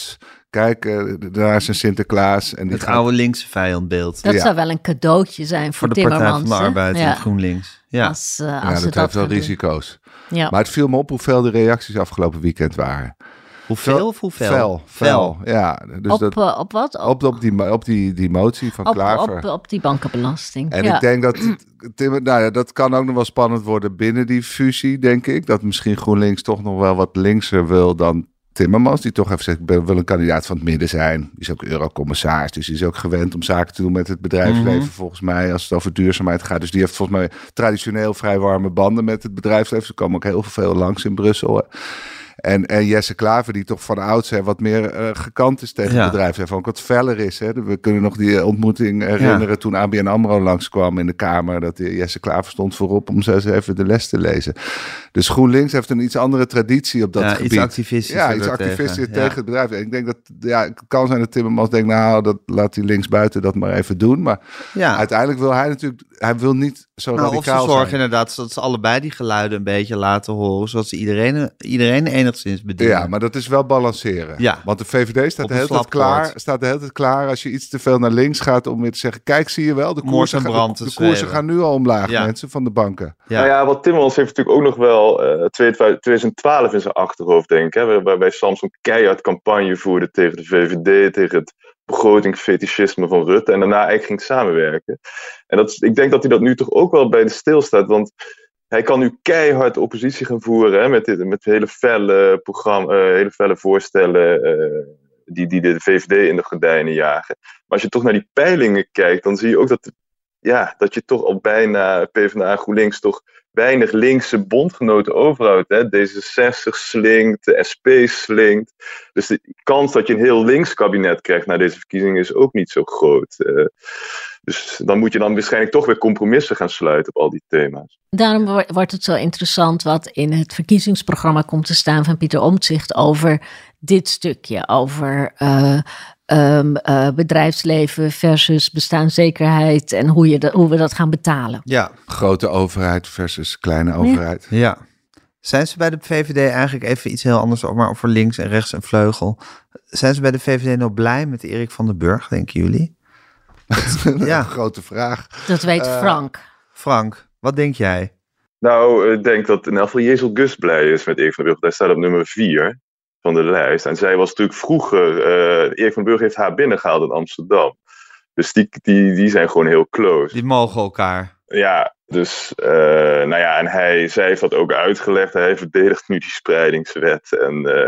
kijk, uh, daar is een Sinterklaas. En die het gaat... oude linkse vijandbeeld. Dat ja. zou wel een cadeautje zijn voor, voor de Timmermans. Partij van de Arbeid ja. en GroenLinks. Ja, als, uh, als ja dat heeft dat wel doen. risico's. Ja. Maar het viel me op hoeveel de reacties afgelopen weekend waren. Hoeveel of hoeveel? Fel, fel, ja. Dus op, dat, uh, op wat? Op, op, op, die, op die, die motie van op, Klaver. Op, op die bankenbelasting. En ja. ik denk dat, Tim, nou ja, dat kan ook nog wel spannend worden binnen die fusie, denk ik. Dat misschien GroenLinks toch nog wel wat linkser wil dan Timmermans. Die toch heeft gezegd, ik wil een kandidaat van het midden zijn. Die is ook eurocommissaris, dus die is ook gewend om zaken te doen met het bedrijfsleven, mm-hmm. volgens mij, als het over duurzaamheid gaat. Dus die heeft volgens mij traditioneel vrij warme banden met het bedrijfsleven. Ze komen ook heel veel langs in Brussel. Hè. En, en Jesse Klaver, die toch van oudsher wat meer uh, gekant is tegen ja. het bedrijf. En ook wat feller is. Hè. We kunnen nog die ontmoeting herinneren ja. toen A B N AMRO langskwam in de Kamer. Dat Jesse Klaver stond voorop om ze eens even de les te lezen. Dus GroenLinks heeft een iets andere traditie op dat ja, gebied. Iets activistisch. Ja, iets activistisch tegen, tegen ja. het bedrijf. En ik denk dat, ja, het kan zijn dat Timmermans denkt, nou, dat laat die linksbuiten dat maar even doen. Maar ja. uiteindelijk wil hij natuurlijk, hij wil niet zo nou, radicaal zijn. Of ze zorgen zijn. inderdaad dat ze allebei die geluiden een beetje laten horen, zodat ze iedereen, iedereen enigszins bedienen. Ja, maar dat is wel balanceren. Ja. Want de V V D staat de, hele tijd klaar, staat de hele tijd klaar als je iets te veel naar links gaat om weer te zeggen, kijk, zie je wel, de koersen, ga, de, de koersen gaan nu al omlaag, ja. mensen, van de banken. Ja. Nou ja, wat Timmermans heeft natuurlijk ook nog wel uh, twintig twaalf in zijn achterhoofd, denk ik. Hè, waar, waarbij Samson keihard campagne voerde tegen de V V D, tegen het begrotingfetischisme van Rutte en daarna eigenlijk ging samenwerken. En dat, ik denk dat hij dat nu toch ook wel bij de stilstaat, want hij kan nu keihard oppositie gaan voeren hè, met, dit, met hele felle, programma, uh, hele felle voorstellen uh, die, die de V V D in de gordijnen jagen. Maar als je toch naar die peilingen kijkt, dan zie je ook dat, ja, dat je toch al bijna PvdA GroenLinks toch weinig linkse bondgenoten overhoudt. Hè. D zesenzestig slinkt, de S P slinkt. Dus de kans dat je een heel links kabinet krijgt na deze verkiezingen is ook niet zo groot. Uh, dus dan moet je dan waarschijnlijk toch weer compromissen gaan sluiten op al die thema's. Daarom wordt het zo interessant wat in het verkiezingsprogramma komt te staan van Pieter Omtzigt over dit stukje. Over uh, um, uh, bedrijfsleven versus bestaanszekerheid en hoe, je de, hoe we dat gaan betalen. Ja, grote overheid versus kleine overheid. Ja. ja. Zijn ze bij de V V D eigenlijk even iets heel anders, maar over links en rechts en vleugel. Zijn ze bij de V V D nou blij met Erik van den Burg, denken jullie? Ja, grote vraag. Dat weet uh, Frank. Frank, wat denk jij? Nou, ik denk dat in elk geval Jezel Gus blij is met Erik van den Burg. Hij staat op nummer vier van de lijst. En zij was natuurlijk vroeger, uh, Erik van den Burg heeft haar binnengehaald in Amsterdam. Dus die, die, die zijn gewoon heel close. Die mogen elkaar. Ja, dus, uh, nou ja, en hij, zij heeft dat ook uitgelegd. Hij verdedigt nu die spreidingswet en... Uh,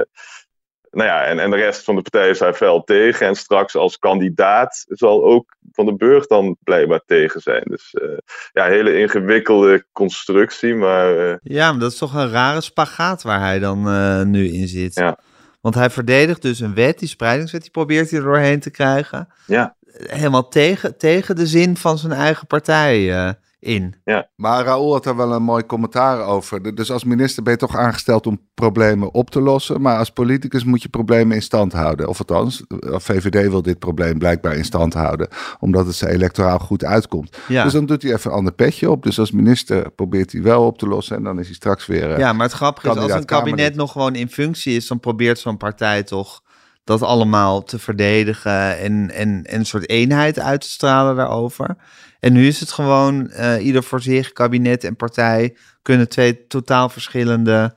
Nou ja, en, en de rest van de partij is daar fel tegen. En straks als kandidaat zal ook Van den Burg dan blijkbaar tegen zijn. Dus uh, ja, hele ingewikkelde constructie. Maar, uh... Ja, maar dat is toch een rare spagaat waar hij dan uh, nu in zit. Ja. Want hij verdedigt dus een wet, die spreidingswet, die probeert hij er doorheen te krijgen. Ja. Helemaal tegen, tegen de zin van zijn eigen partij uh, in. Ja. Maar Raoul had daar wel een mooi commentaar over. Dus als minister ben je toch aangesteld om problemen op te lossen. Maar als politicus moet je problemen in stand houden. Of althans, V V D wil dit probleem blijkbaar in stand houden. Omdat het ze electoraal goed uitkomt. Ja. Dus dan doet hij even een ander petje op. Dus als minister probeert hij wel op te lossen. En dan is hij straks weer uh, Ja, maar het grappige is, als een kabinet Kamerlid. nog gewoon in functie is, dan probeert zo'n partij toch dat allemaal te verdedigen en, en, en een soort eenheid uit te stralen daarover. En nu is het gewoon uh, ieder voor zich, kabinet en partij kunnen twee totaal verschillende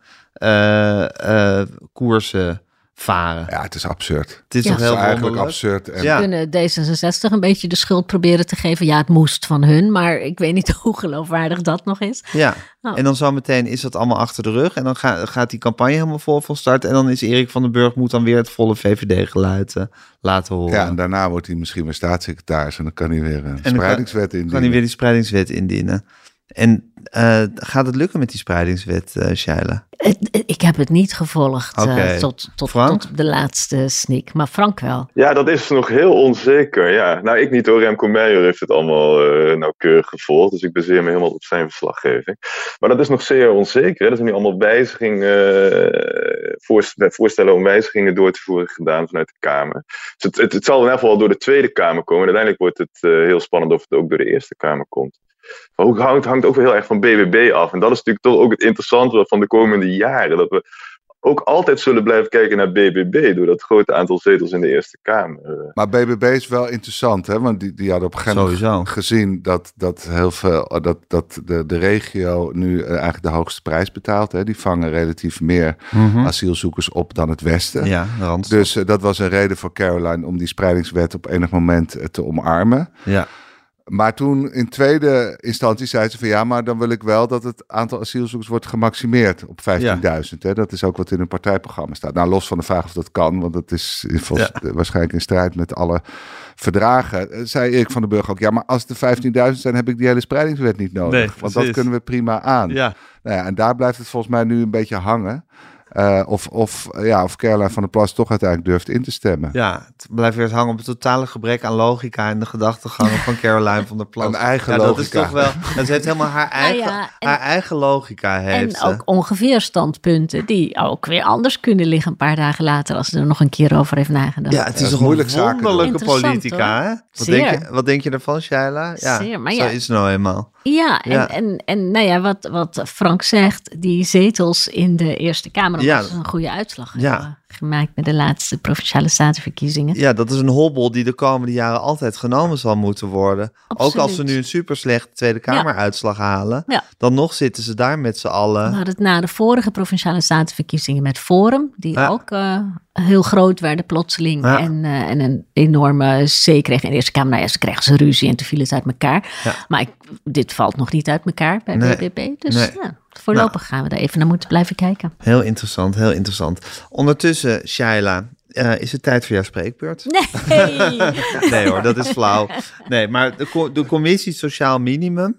uh, uh, koersen varen. Ja, het is absurd. Het is ja. toch heel het is eigenlijk wonderlijk. absurd. En Ja. Kunnen D zesenzestig een beetje de schuld proberen te geven. Ja, het moest van hun, maar ik weet niet hoe geloofwaardig dat nog is. Ja, oh. En dan zometeen is dat allemaal achter de rug. En dan ga, gaat die campagne helemaal vol van start. En dan is Erik van den Burg moet dan weer het volle V V D-geluid uh, laten horen. Ja, en daarna wordt hij misschien weer staatssecretaris. En dan kan hij weer een spreidingswet indienen. kan hij weer die spreidingswet indienen. En uh, gaat het lukken met die spreidingswet, uh, Shaila? Ik heb het niet gevolgd okay. uh, tot, tot, Frank? tot de laatste sneak, maar Frank wel. Ja, dat is nog heel onzeker. Ja. Nou, ik niet hoor. Remco Meijer heeft het allemaal uh, nauwkeurig gevolgd. Dus ik baseer me helemaal op zijn verslaggeving. Maar dat is nog zeer onzeker. Hè. Er zijn nu allemaal wijzigingen, uh, voorstellen om wijzigingen door te voeren gedaan vanuit de Kamer. Dus het, het, het zal in ieder geval door de Tweede Kamer komen. En uiteindelijk wordt het uh, heel spannend of het ook door de Eerste Kamer komt. Maar het hangt, hangt ook wel heel erg van B B B af. En dat is natuurlijk toch ook het interessante van de komende jaren. Dat we ook altijd zullen blijven kijken naar B B B... door dat grote aantal zetels in de Eerste Kamer. Maar B B B is wel interessant, hè? Want die, die hadden op een gegeven moment gezien... dat, dat, heel veel, dat, dat de, de regio nu eigenlijk de hoogste prijs betaalt. Hè? Die vangen relatief meer mm-hmm. asielzoekers op dan het Westen. Ja, dus uh, dat was een reden voor Caroline om die spreidingswet op enig moment uh, te omarmen. Ja. Maar toen in tweede instantie zei ze van ja, maar dan wil ik wel dat het aantal asielzoekers wordt gemaximeerd op vijftienduizend. Ja. Dat is ook wat in hun partijprogramma staat. Nou, los van de vraag of dat kan, want dat is volgens, ja. waarschijnlijk in strijd met alle verdragen. Zei Erik van den Burg ook, ja, maar als het er vijftienduizend zijn, heb ik die hele spreidingswet niet nodig. Nee, want dat kunnen we prima aan. Ja. Nou ja, en daar blijft het volgens mij nu een beetje hangen. Uh, of, of, ja, of Caroline van der Plas toch uiteindelijk durft in te stemmen. Ja, het blijft weer hangen op het totale gebrek aan logica en de gedachtegangen van Caroline van der Plas. Een eigen ja, logica. Dat is toch wel. En ze heeft helemaal haar eigen, nou ja, en, haar eigen logica. Heeft en ze. ook ongeveer standpunten die ook weer anders kunnen liggen een paar dagen later als ze er nog een keer over heeft nagedacht. Ja, het is toch een wonderlijke politica, hè? Wat denk, je, wat denk je ervan, Shaila? Ja, Zeer, maar zo ja. is het nou eenmaal. Ja, en, ja. en, en nou ja, wat, wat Frank zegt, die zetels in de Eerste Kamer, dat ja. is een goede uitslag ja. gemaakt met de laatste Provinciale Statenverkiezingen. Ja, dat is een hobbel die de komende jaren altijd genomen zal moeten worden. Absoluut. Ook als ze nu een super slechte Tweede Kameruitslag ja. halen, ja. dan nog zitten ze daar met z'n allen. We hadden het na de vorige Provinciale Statenverkiezingen met Forum, die ja. ook uh, heel groot werden plotseling ja. en, uh, en een enorme C kreeg in de Eerste Kamer. Nou ja, ze kregen ze ruzie en toen viel het uit elkaar. Ja. Maar ik, dit valt nog niet uit elkaar bij nee. B B B. Dus nee. ja, voorlopig nou. gaan we daar even naar moeten blijven kijken. Heel interessant, heel interessant. Ondertussen, Shaila, uh, is het tijd voor jouw spreekbeurt? Nee. Nee hoor, dat is flauw. Nee, maar de, de commissie Sociaal Minimum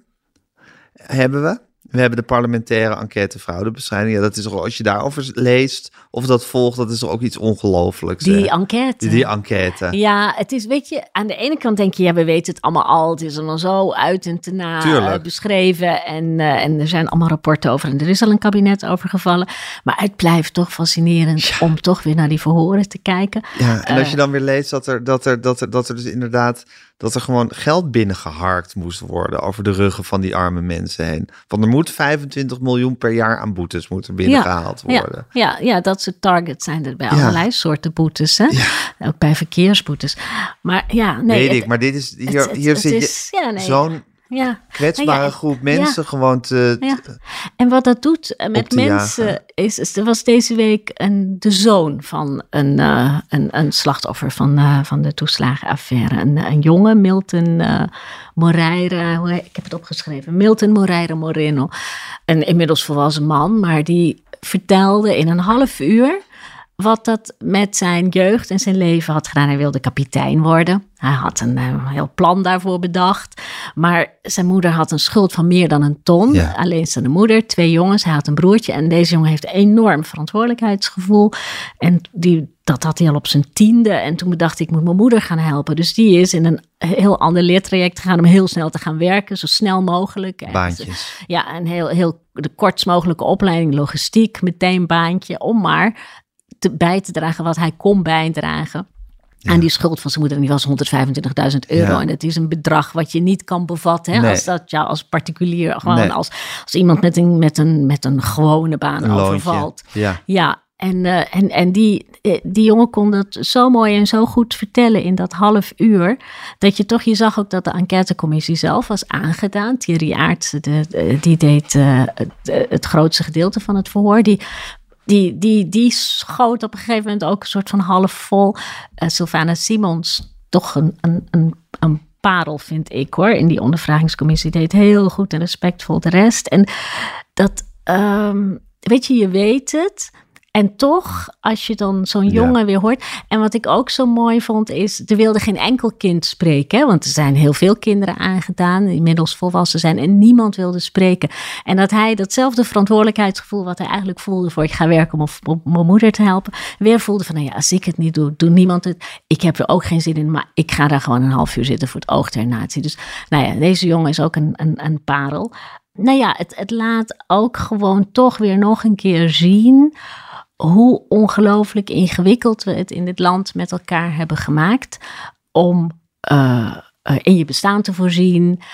hebben we. We hebben de parlementaire enquête fraudebestrijding. Ja, dat is toch, als je daarover leest of dat volgt, dat is toch ook iets ongelooflijks. Die hè? enquête. Die, die enquête. Ja, het is, weet je, aan de ene kant denk je, ja, we weten het allemaal al. Het is allemaal zo uit en te na uh, beschreven. En, uh, en er zijn allemaal rapporten over. En er is al een kabinet over gevallen. Maar het blijft toch fascinerend ja. om toch weer naar die verhoren te kijken. Ja, en uh, als je dan weer leest dat er, dat er, dat er, dat er dus inderdaad, dat er gewoon geld binnengeharkt moest worden over de ruggen van die arme mensen heen. Want er moet vijfentwintig miljoen per jaar aan boetes moeten binnengehaald ja, worden. Ja, ja, ja, dat soort targets zijn er bij ja. allerlei soorten boetes. Hè? Ja. Ook bij verkeersboetes. Maar ja, nee. Weet het, ik, maar dit is, hier, het, het, hier het zit is, je ja, nee. zo'n ja. kwetsbare ja, groep mensen ja. gewoon te, te... Ja. En wat dat doet met mensen is, is... Er was deze week een, de zoon van een, uh, een, een slachtoffer van, uh, van de toeslagenaffaire. Een, een jongen, Milton uh, Moreira... Hoe, ik heb het opgeschreven. Milton Moreira Moreno. Een inmiddels volwassen man, maar die vertelde in een half uur wat dat met zijn jeugd en zijn leven had gedaan. Hij wilde kapitein worden. Hij had een, een heel plan daarvoor bedacht. Maar zijn moeder had een schuld van meer dan een ton. Ja. Alleenstaande moeder, twee jongens. Hij had een broertje. En deze jongen heeft een enorm verantwoordelijkheidsgevoel. En die, dat had hij al op zijn tiende. En toen bedacht ik, ik moet mijn moeder gaan helpen. Dus die is in een heel ander leertraject gegaan om heel snel te gaan werken. Zo snel mogelijk. Baantjes. Ja, een heel, heel de kortst mogelijke opleiding, logistiek, meteen baantje. Om maar te, bij te dragen wat hij kon bijdragen. Ja. Aan die schuld van zijn moeder. En die was honderdvijfentwintigduizend euro. Ja. En dat is een bedrag wat je niet kan bevatten. Hè? Nee. Als dat ja, als particulier, gewoon nee. als, als iemand met een, met een, met een gewone baan een overvalt. Ja. ja. En, uh, en, en die, die jongen kon dat zo mooi en zo goed vertellen in dat half uur. Dat je toch, je zag ook dat de enquêtecommissie zelf was aangedaan. Thierry Aertsen, de, de, die deed uh, het, het grootste gedeelte van het verhoor. Die Die, die, die schoot op een gegeven moment ook een soort van half vol. Uh, Sylvana Simons, toch een, een, een, een parel vind ik hoor. In die ondervragingscommissie deed heel goed en respectvol de rest. En dat, um, weet je, je weet het. En toch, als je dan zo'n jongen ja. weer hoort. En wat ik ook zo mooi vond is, er wilde geen enkel kind spreken. Hè? Want er zijn heel veel kinderen aangedaan, die inmiddels volwassen zijn. En niemand wilde spreken. En dat hij datzelfde verantwoordelijkheidsgevoel wat hij eigenlijk voelde voor ik ga werken om, om mijn moeder te helpen. Weer voelde van, nou ja, als ik het niet doe, doet niemand het. Ik heb er ook geen zin in, maar ik ga daar gewoon een half uur zitten voor het oog der natie. Dus nou ja, deze jongen is ook een, een, een parel. Nou ja, het, het laat ook gewoon toch weer nog een keer zien hoe ongelooflijk ingewikkeld we het in dit land met elkaar hebben gemaakt om uh, uh, in je bestaan te voorzien,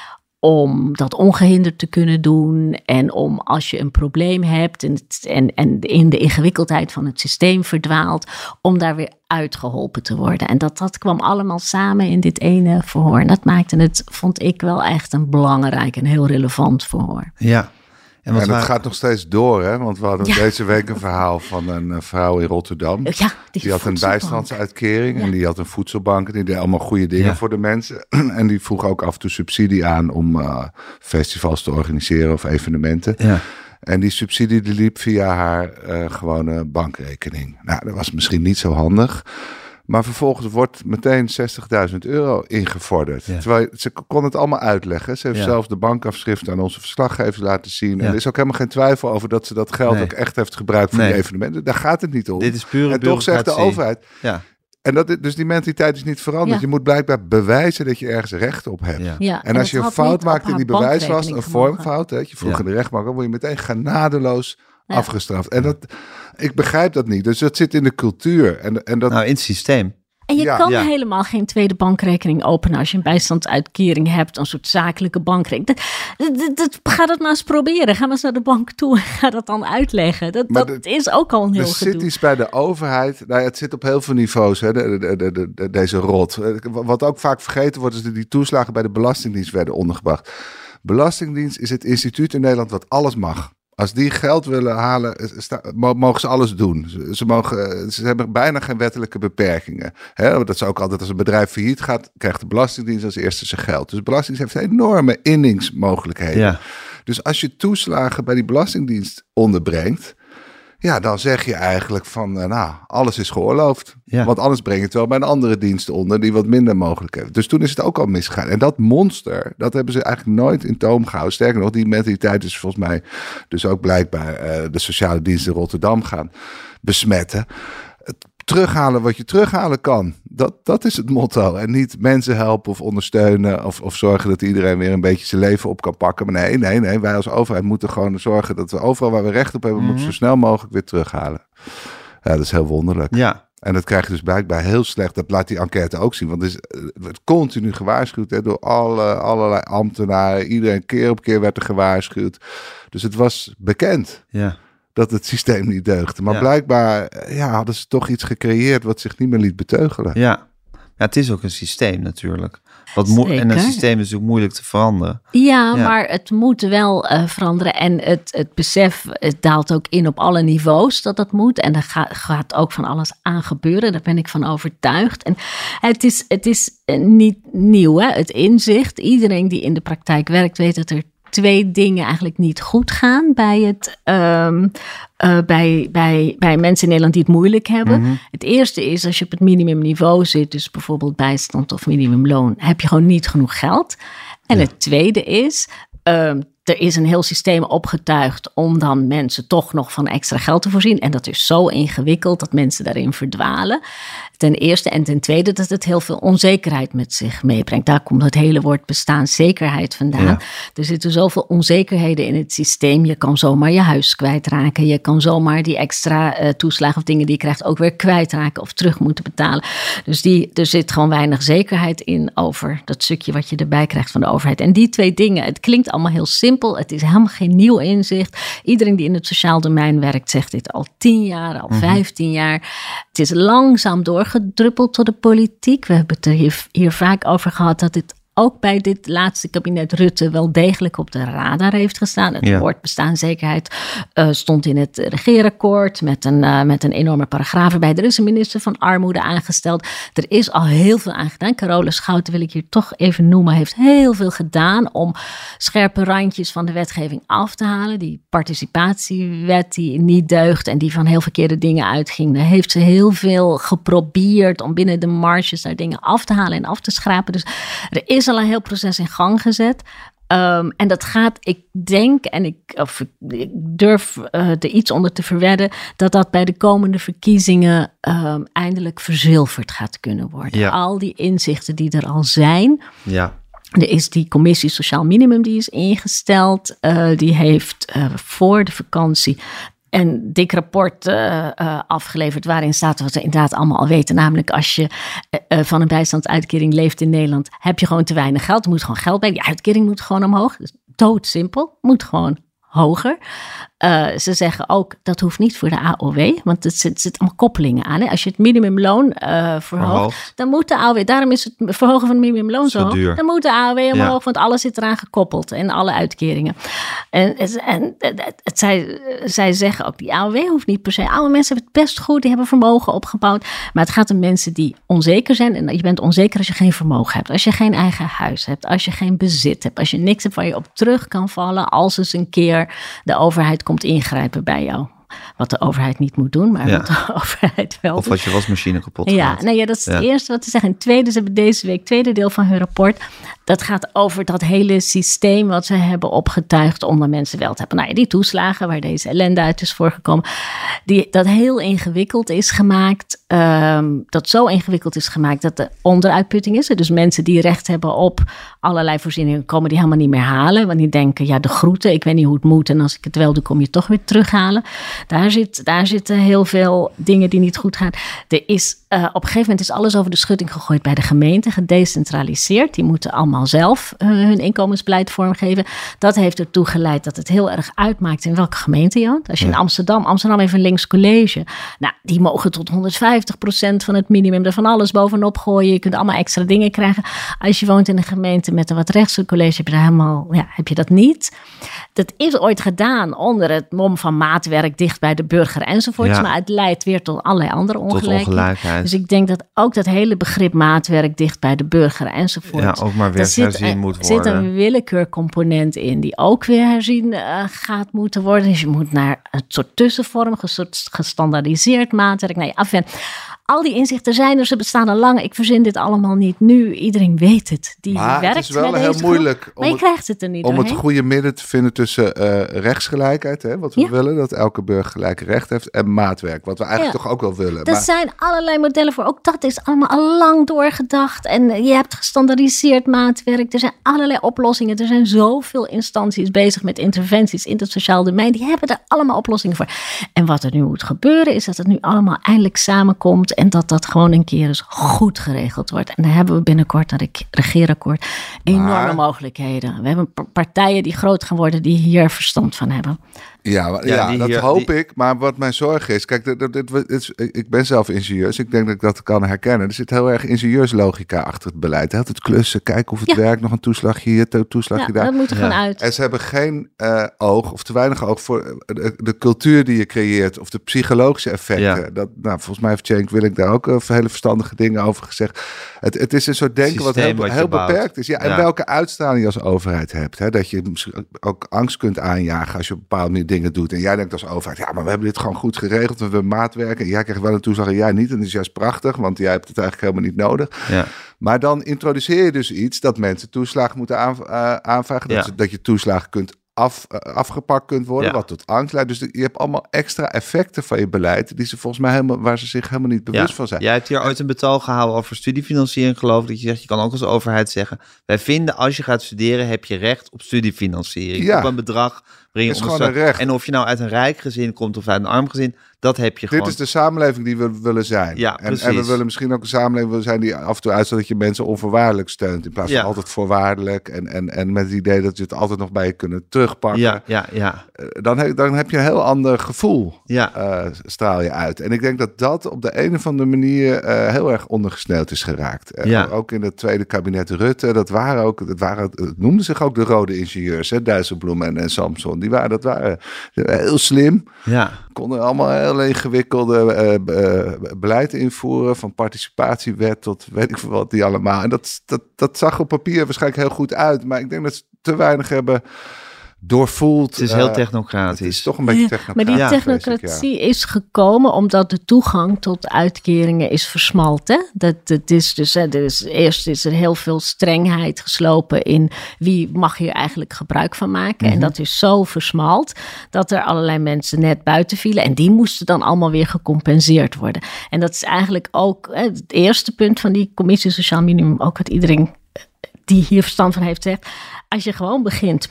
om dat ongehinderd te kunnen doen en om als je een probleem hebt en, het, en, en in de ingewikkeldheid van het systeem verdwaalt, om daar weer uitgeholpen te worden. En dat, dat kwam allemaal samen in dit ene verhoor. En dat maakte het, vond ik wel echt een belangrijk en heel relevant verhoor. Ja. En, en het gaat nog steeds door, hè? Want we hadden ja. deze week een verhaal van een uh, vrouw in Rotterdam. Ja, die, die had een bijstandsuitkering ja. en die had een voedselbank. En die deed allemaal goede dingen ja. voor de mensen. En die vroeg ook af en toe subsidie aan om uh, festivals te organiseren of evenementen. Ja. En die subsidie die liep via haar uh, gewone bankrekening. Nou, dat was misschien niet zo handig. Maar vervolgens wordt meteen zestigduizend euro ingevorderd. Ja. Terwijl ze kon het allemaal uitleggen. Ze heeft ja. zelf de bankafschriften aan onze verslaggevers laten zien. Ja. En er is ook helemaal geen twijfel over dat ze dat geld nee. ook echt heeft gebruikt voor nee. die evenementen. Daar gaat het niet om. Dit is pure en toch zegt de overheid... Ja. En dat, dus die mentaliteit is niet veranderd. Ja. Je moet blijkbaar bewijzen dat je ergens recht op hebt. Ja. Ja, en, en als je een fout maakt in die bewijslast, een vormfout, hè, je vroeg ja. in de rechtbank, dan word je meteen genadeloos ja. afgestraft. En dat, ik begrijp dat niet. Dus dat zit in de cultuur. En, en dat, nou, in het systeem. En je ja, kan ja. helemaal geen tweede bankrekening openen als je een bijstandsuitkering hebt, een soort zakelijke bankrekening. Dat, dat, dat, ga dat maar eens proberen. Ga maar eens naar de bank toe en ga dat dan uitleggen. Dat, dat de, is ook al een heel gedoe. Er zit iets bij de overheid. Nou, het zit op heel veel niveaus, hè, de, de, de, de, de, deze rot. Wat ook vaak vergeten wordt, is dat die toeslagen bij de Belastingdienst werden ondergebracht. Belastingdienst is het instituut in Nederland wat alles mag. Als die geld willen halen, mogen ze alles doen. Ze, mogen, ze hebben bijna geen wettelijke beperkingen. He, dat is ook altijd als een bedrijf failliet gaat, krijgt de Belastingdienst als eerste zijn geld. Dus de Belastingdienst heeft enorme inningsmogelijkheden. Ja. Dus als je toeslagen bij die Belastingdienst onderbrengt, ja, dan zeg je eigenlijk van, nou, alles is geoorloofd. Ja. Want anders breng je het wel bij een andere dienst onder die wat minder mogelijk heeft. Dus toen is het ook al misgegaan. En dat monster, dat hebben ze eigenlijk nooit in toom gehouden. Sterker nog, die mentaliteit is volgens mij dus ook blijkbaar uh, de sociale dienst in Rotterdam gaan besmetten. Het terughalen wat je terughalen kan. Dat, dat is het motto. En niet mensen helpen of ondersteunen of, of zorgen dat iedereen weer een beetje zijn leven op kan pakken. Maar nee, nee, nee. Wij als overheid moeten gewoon zorgen dat we overal waar we recht op hebben, mm-hmm. moeten zo snel mogelijk weer terughalen. Ja, dat is heel wonderlijk. Ja. En dat krijg je dus blijkbaar heel slecht. Dat laat die enquête ook zien. Want het wordt continu gewaarschuwd hè, door alle, allerlei ambtenaren. Iedereen keer op keer werd er gewaarschuwd. Dus het was bekend. Ja. Dat het systeem niet deugde. Maar ja. blijkbaar ja, hadden ze toch iets gecreëerd wat zich niet meer liet beteugelen. Ja, ja het is ook een systeem natuurlijk. Wat mo- en een systeem is ook moeilijk te veranderen. Ja, ja. maar het moet wel uh, veranderen. En het, het besef het daalt ook in op alle niveaus dat dat moet. En er ga, gaat ook van alles aan gebeuren. Daar ben ik van overtuigd. En het is, het is niet nieuw, hè? Het inzicht. Iedereen die in de praktijk werkt weet dat er twee dingen eigenlijk niet goed gaan bij, het, um, uh, bij, bij, bij mensen in Nederland die het moeilijk hebben. Mm-hmm. Het eerste is als je op het minimumniveau zit, dus bijvoorbeeld bijstand of minimumloon, heb je gewoon niet genoeg geld. En ja. het tweede is, um, er is een heel systeem opgetuigd om dan mensen toch nog van extra geld te voorzien. En dat is zo ingewikkeld dat mensen daarin verdwalen. Ten eerste en ten tweede dat het heel veel onzekerheid met zich meebrengt. Daar komt het hele woord bestaanszekerheid vandaan. Ja. Er zitten zoveel onzekerheden in het systeem. Je kan zomaar je huis kwijtraken. Je kan zomaar die extra uh, toeslagen of dingen die je krijgt ook weer kwijtraken of terug moeten betalen. Dus die, er zit gewoon weinig zekerheid in over dat stukje wat je erbij krijgt van de overheid. En die twee dingen, het klinkt allemaal heel simpel. Het is helemaal geen nieuw inzicht. Iedereen die in het sociaal domein werkt zegt dit al tien jaar, al vijftien mm-hmm. jaar. Het is langzaam doorgedruppeld tot de politiek. We hebben het er hier, hier vaak over gehad dat dit ook bij dit laatste kabinet Rutte wel degelijk op de radar heeft gestaan. Het ja. woord bestaanszekerheid uh, stond in het regeerakkoord met een, uh, met een enorme paragraaf erbij. Er is een minister van Armoede aangesteld. Er is al heel veel aan gedaan. Carola Schouten, wil ik hier toch even noemen, heeft heel veel gedaan om scherpe randjes van de wetgeving af te halen. Die participatiewet die niet deugt en die van heel verkeerde dingen uitging. Daar heeft ze heel veel geprobeerd om binnen de marges daar dingen af te halen en af te schrapen. Dus er is al een heel proces in gang gezet. Um, en dat gaat, ik denk, en ik, of ik, ik durf uh, er iets onder te verwedden, dat dat bij de komende verkiezingen um, eindelijk verzilverd gaat kunnen worden. Ja. Al die inzichten die er al zijn. Ja. Er is die commissie Sociaal Minimum die is ingesteld. Uh, die heeft uh, voor de vakantie een dik rapport uh, uh, afgeleverd waarin staat wat we inderdaad allemaal al weten. Namelijk als je uh, van een bijstandsuitkering leeft in Nederland, heb je gewoon te weinig geld. Er moet gewoon geld bij. Die uitkering moet gewoon omhoog. Dus doodsimpel. Moet gewoon hoger. Uh, ze zeggen ook, dat hoeft niet voor de A O W, want het zit, zit allemaal koppelingen aan. Hè? Als je het minimumloon uh, verhoogt, Verhoogd. dan moet de A O W, daarom is het verhogen van het minimumloon zo, zo hoog, duur. Dan moet de A O W omhoog, ja. want alles zit eraan gekoppeld en alle uitkeringen. En, en het, het, zij, zij zeggen ook, die A O W hoeft niet per se. Oude mensen hebben het best goed, die hebben vermogen opgebouwd, maar het gaat om mensen die onzeker zijn en je bent onzeker als je geen vermogen hebt, als je geen eigen huis hebt, als je geen bezit hebt, als je niks hebt waar je op terug kan vallen als eens een keer de overheid komt ingrijpen bij jou. Wat de overheid niet moet doen, maar ja. wat de overheid wel Of doet. als je wasmachine kapot ja, gaat. nee, ja, dat is ja. het eerste wat ze zeggen. En het tweede, ze hebben deze week, tweede deel van hun rapport. Dat gaat over dat hele systeem wat ze hebben opgetuigd om de mensen wel te hebben. Nou ja, die toeslagen waar deze ellende uit is voorgekomen. Die, dat heel ingewikkeld is gemaakt. Um, dat zo ingewikkeld is gemaakt dat er onderuitputting is. Dus mensen die recht hebben op allerlei voorzieningen komen die helemaal niet meer halen. Want die denken, ja, de groeten, ik weet niet hoe het moet. En als ik het wel doe, kom je toch weer terughalen. Daar, zit, daar zitten heel veel dingen die niet goed gaan. Er is, uh, op een gegeven moment is alles over de schutting gegooid bij de gemeente. Gedecentraliseerd. Die moeten allemaal zelf uh, hun inkomensbeleid vormgeven. Dat heeft ertoe geleid dat het heel erg uitmaakt in welke gemeente je woont. Als je ja. in Amsterdam, Amsterdam heeft een links college. Nou, die mogen tot honderdvijftig procent van het minimum er van alles bovenop gooien. Je kunt allemaal extra dingen krijgen. Als je woont in een gemeente met een wat rechtse college, heb je, daar helemaal, ja, heb je dat niet. Dat is ooit gedaan onder het mom van maatwerk dicht bij de burger enzovoorts. Ja. Maar het leidt weer tot allerlei andere ongelijkheden. Dus ik denk dat ook dat hele begrip maatwerk dicht bij de burger enzovoorts. Ja, ook maar weer herzien moet worden. Er zit een willekeurcomponent in die ook weer herzien uh, gaat moeten worden. Dus je moet naar een soort tussenvorm, een soort gestandaardiseerd maatwerk. Nee, afijn. Al die inzichten zijn er, ze bestaan al lang. Ik verzin dit allemaal niet nu. Iedereen weet het. Die maar werkt het is wel met heel deze moeilijk. Groep, maar je het, krijgt het er niet Om doorheen. het goede midden te vinden tussen uh, rechtsgelijkheid, hè, wat we ja. willen, dat elke burger gelijke recht heeft, en maatwerk, wat we eigenlijk ja. toch ook wel willen. Er maar... zijn allerlei modellen voor. Ook dat is allemaal al lang doorgedacht. En je hebt gestandaardiseerd maatwerk. Er zijn allerlei oplossingen. Er zijn zoveel instanties bezig met interventies in het sociaal domein. Die hebben er allemaal oplossingen voor. En wat er nu moet gebeuren, is dat het nu allemaal eindelijk samenkomt en dat dat gewoon een keer eens goed geregeld wordt. En dan hebben we binnenkort dat ik regeerakkoord enorme maar... mogelijkheden. We hebben partijen die groot gaan worden die hier verstand van hebben. Ja, maar, ja, ja dat hier, hoop die... ik. Maar wat mijn zorg is... Kijk, dit, dit, dit is, ik ben zelf ingenieur, dus ik denk dat ik dat kan herkennen. Er zit heel erg ingenieurslogica achter het beleid. Het klussen, kijken of het ja. werkt. Nog een toeslagje hier, een toeslagje ja, daar. dat moet er ja. gewoon uit. En ze hebben geen uh, oog, of te weinig oog... voor de, de cultuur die je creëert... of de psychologische effecten. Ja. Dat, nou, volgens mij heeft Cenk Willink daar ook uh, hele verstandige dingen over gezegd. Het, het is een soort denken wat heel, wat heel beperkt is. Ja, en ja. welke uitstraling je als overheid hebt. Hè? Dat je ook angst kunt aanjagen als je op bepaalde dingen doet. En jij denkt als overheid, ja, maar we hebben dit gewoon goed geregeld. We hebben maatwerken. En jij krijgt wel een toeslag en jij niet. En dat is juist prachtig, want jij hebt het eigenlijk helemaal niet nodig. Ja. Maar dan introduceer je dus iets dat mensen toeslagen moeten aan, uh, aanvragen. Dat, ja. dat je toeslagen kunt Af, uh, afgepakt kunt worden, ja. wat tot angst leidt. Dus de, je hebt allemaal extra effecten van je beleid, die ze volgens mij helemaal, waar ze zich helemaal niet bewust ja. van zijn. Jij hebt hier ooit een betoog gehouden over studiefinanciering, geloof ik, dat je zegt, je kan ook als overheid zeggen, wij vinden als je gaat studeren, heb je recht op studiefinanciering. Ja. Op een bedrag brengen. Is gewoon een recht. En of je nou uit een rijk gezin komt of uit een arm gezin, dat heb je Dit gewoon. Dit is de samenleving die we willen zijn. Ja, en, en we willen misschien ook een samenleving willen zijn die af en toe uitstaat dat je mensen onvoorwaardelijk steunt. In plaats van ja. altijd voorwaardelijk. En, en, en met het idee dat je het altijd nog bij je kunnen terugpakken. Ja, ja, ja. Dan, he, dan heb je een heel ander gevoel. Ja. Uh, straal je uit. En ik denk dat dat op de een of andere manier uh, heel erg ondergesneeuwd is geraakt. Uh, ja. Ook in het tweede kabinet Rutte. Dat waren ook, dat waren, het noemden zich ook de rode ingenieurs. Hè, Dijsselbloem en, en Samson. Die waren, dat waren heel slim. Ja. Konden allemaal heel ingewikkelde uh, uh, beleid invoeren. Van participatiewet tot weet ik veel wat die allemaal. En dat, dat, dat zag op papier waarschijnlijk heel goed uit. Maar ik denk dat ze te weinig hebben doorvoeld. Het is heel technocratisch. Het is toch een beetje technocratisch. Maar die technocratie ja. is gekomen omdat de toegang tot uitkeringen is versmalten. Dat, dat is dus, hè, dus, eerst is er heel veel strengheid geslopen in wie mag hier eigenlijk gebruik van maken. Mm-hmm. En dat is zo versmalt dat er allerlei mensen net buiten vielen. En die moesten dan allemaal weer gecompenseerd worden. En dat is eigenlijk ook hè, het eerste punt van die commissie Sociaal Minimum. Ook wat iedereen die hier verstand van heeft zegt. Als je gewoon begint met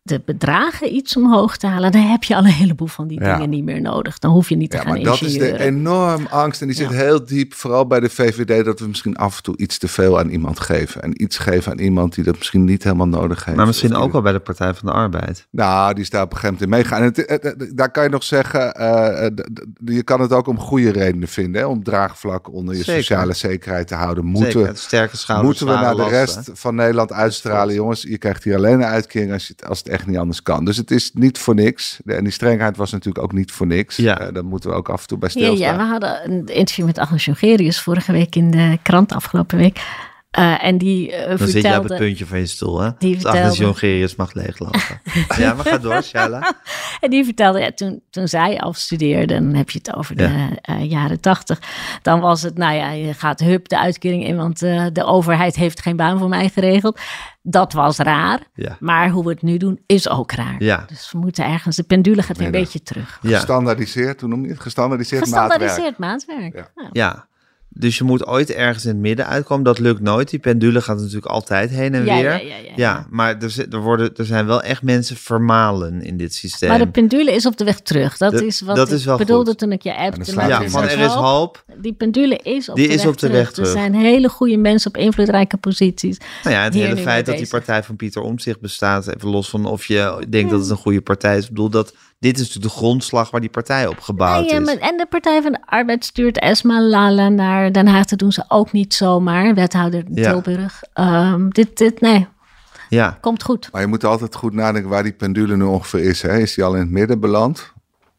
de bedragen iets omhoog te halen, dan heb je al een heleboel van die ja. dingen niet meer nodig. Dan hoef je niet te ja, gaan ingenieuren. Maar dat is de enorm angst en die zit ja. heel diep, vooral bij de V V D, dat we misschien af en toe iets te veel aan iemand geven. En iets geven aan iemand die dat misschien niet helemaal nodig heeft. Maar misschien ook wel bij de Partij van de Arbeid. Nou, die staat op een gegeven moment in meegaan. En het, het, het, daar kan je nog zeggen, uh, d, d, je kan het ook om goede redenen vinden. Hè? Om draagvlak onder je Zeker. sociale zekerheid te houden. Moeten, Zeker, sterke schouders, moeten we naar de lasten. rest van Nederland uitstralen, jongens. Je krijgt hier alleen een uitkering als, je het, als het echt niet anders kan. Dus het is niet voor niks. En die strengheid was natuurlijk ook niet voor niks. Ja. Uh, daar moeten we ook af en toe bij stilstaan. Ja, ja, we hadden een interview met Agnes Jongerius vorige week in de krant afgelopen week. Uh, en die uh, Dan vertelde... zit je op het puntje van je stoel, hè? Die vertelde... Agnes Jongerius mag leeglopen. Ja, maar ga door, Shaila. En die vertelde, ja, toen, toen zij afstudeerde, dan heb je het over de ja. uh, jaren tachtig. Dan was het, nou ja, je gaat hup de uitkering in, want uh, de overheid heeft geen baan voor mij geregeld. Dat was raar, ja. maar hoe we het nu doen is ook raar. Ja. Dus we moeten ergens, de pendule gaat weer nee, een beetje terug. Ja. Gestandaardiseerd, hoe noem je het? Gestandaardiseerd, Gestandaardiseerd maatwerk. maatwerk. Ja. ja. ja. Dus je moet ooit ergens in het midden uitkomen. Dat lukt nooit. Die pendule gaat natuurlijk altijd heen en ja, weer. Ja, ja, ja, ja. ja maar er, er, worden, er zijn wel echt mensen vermalen in dit systeem. Maar de pendule is op de weg terug. Dat de, is wat dat ik is wel bedoelde goed. toen ik je appte. Ja, van R S Hoop. Die pendule is op, die de, is weg op de terug. weg terug. Er zijn hele goede mensen op invloedrijke posities. Nou ja, het hele feit dat die partij van Pieter Omtzigt bestaat, even los van of je denkt ja. dat het een goede partij is. Ik bedoel, dat dit is natuurlijk de grondslag waar die partij op gebouwd nee, ja, is. Maar, en de Partij van de Arbeid stuurt Esma Lala naar Den Haag. Dat doen ze ook niet zomaar. Wethouder in ja. Tilburg. Um, dit, dit, nee. Ja. Komt goed. Maar je moet altijd goed nadenken waar die pendule nu ongeveer is. Hè? Is die al in het midden beland?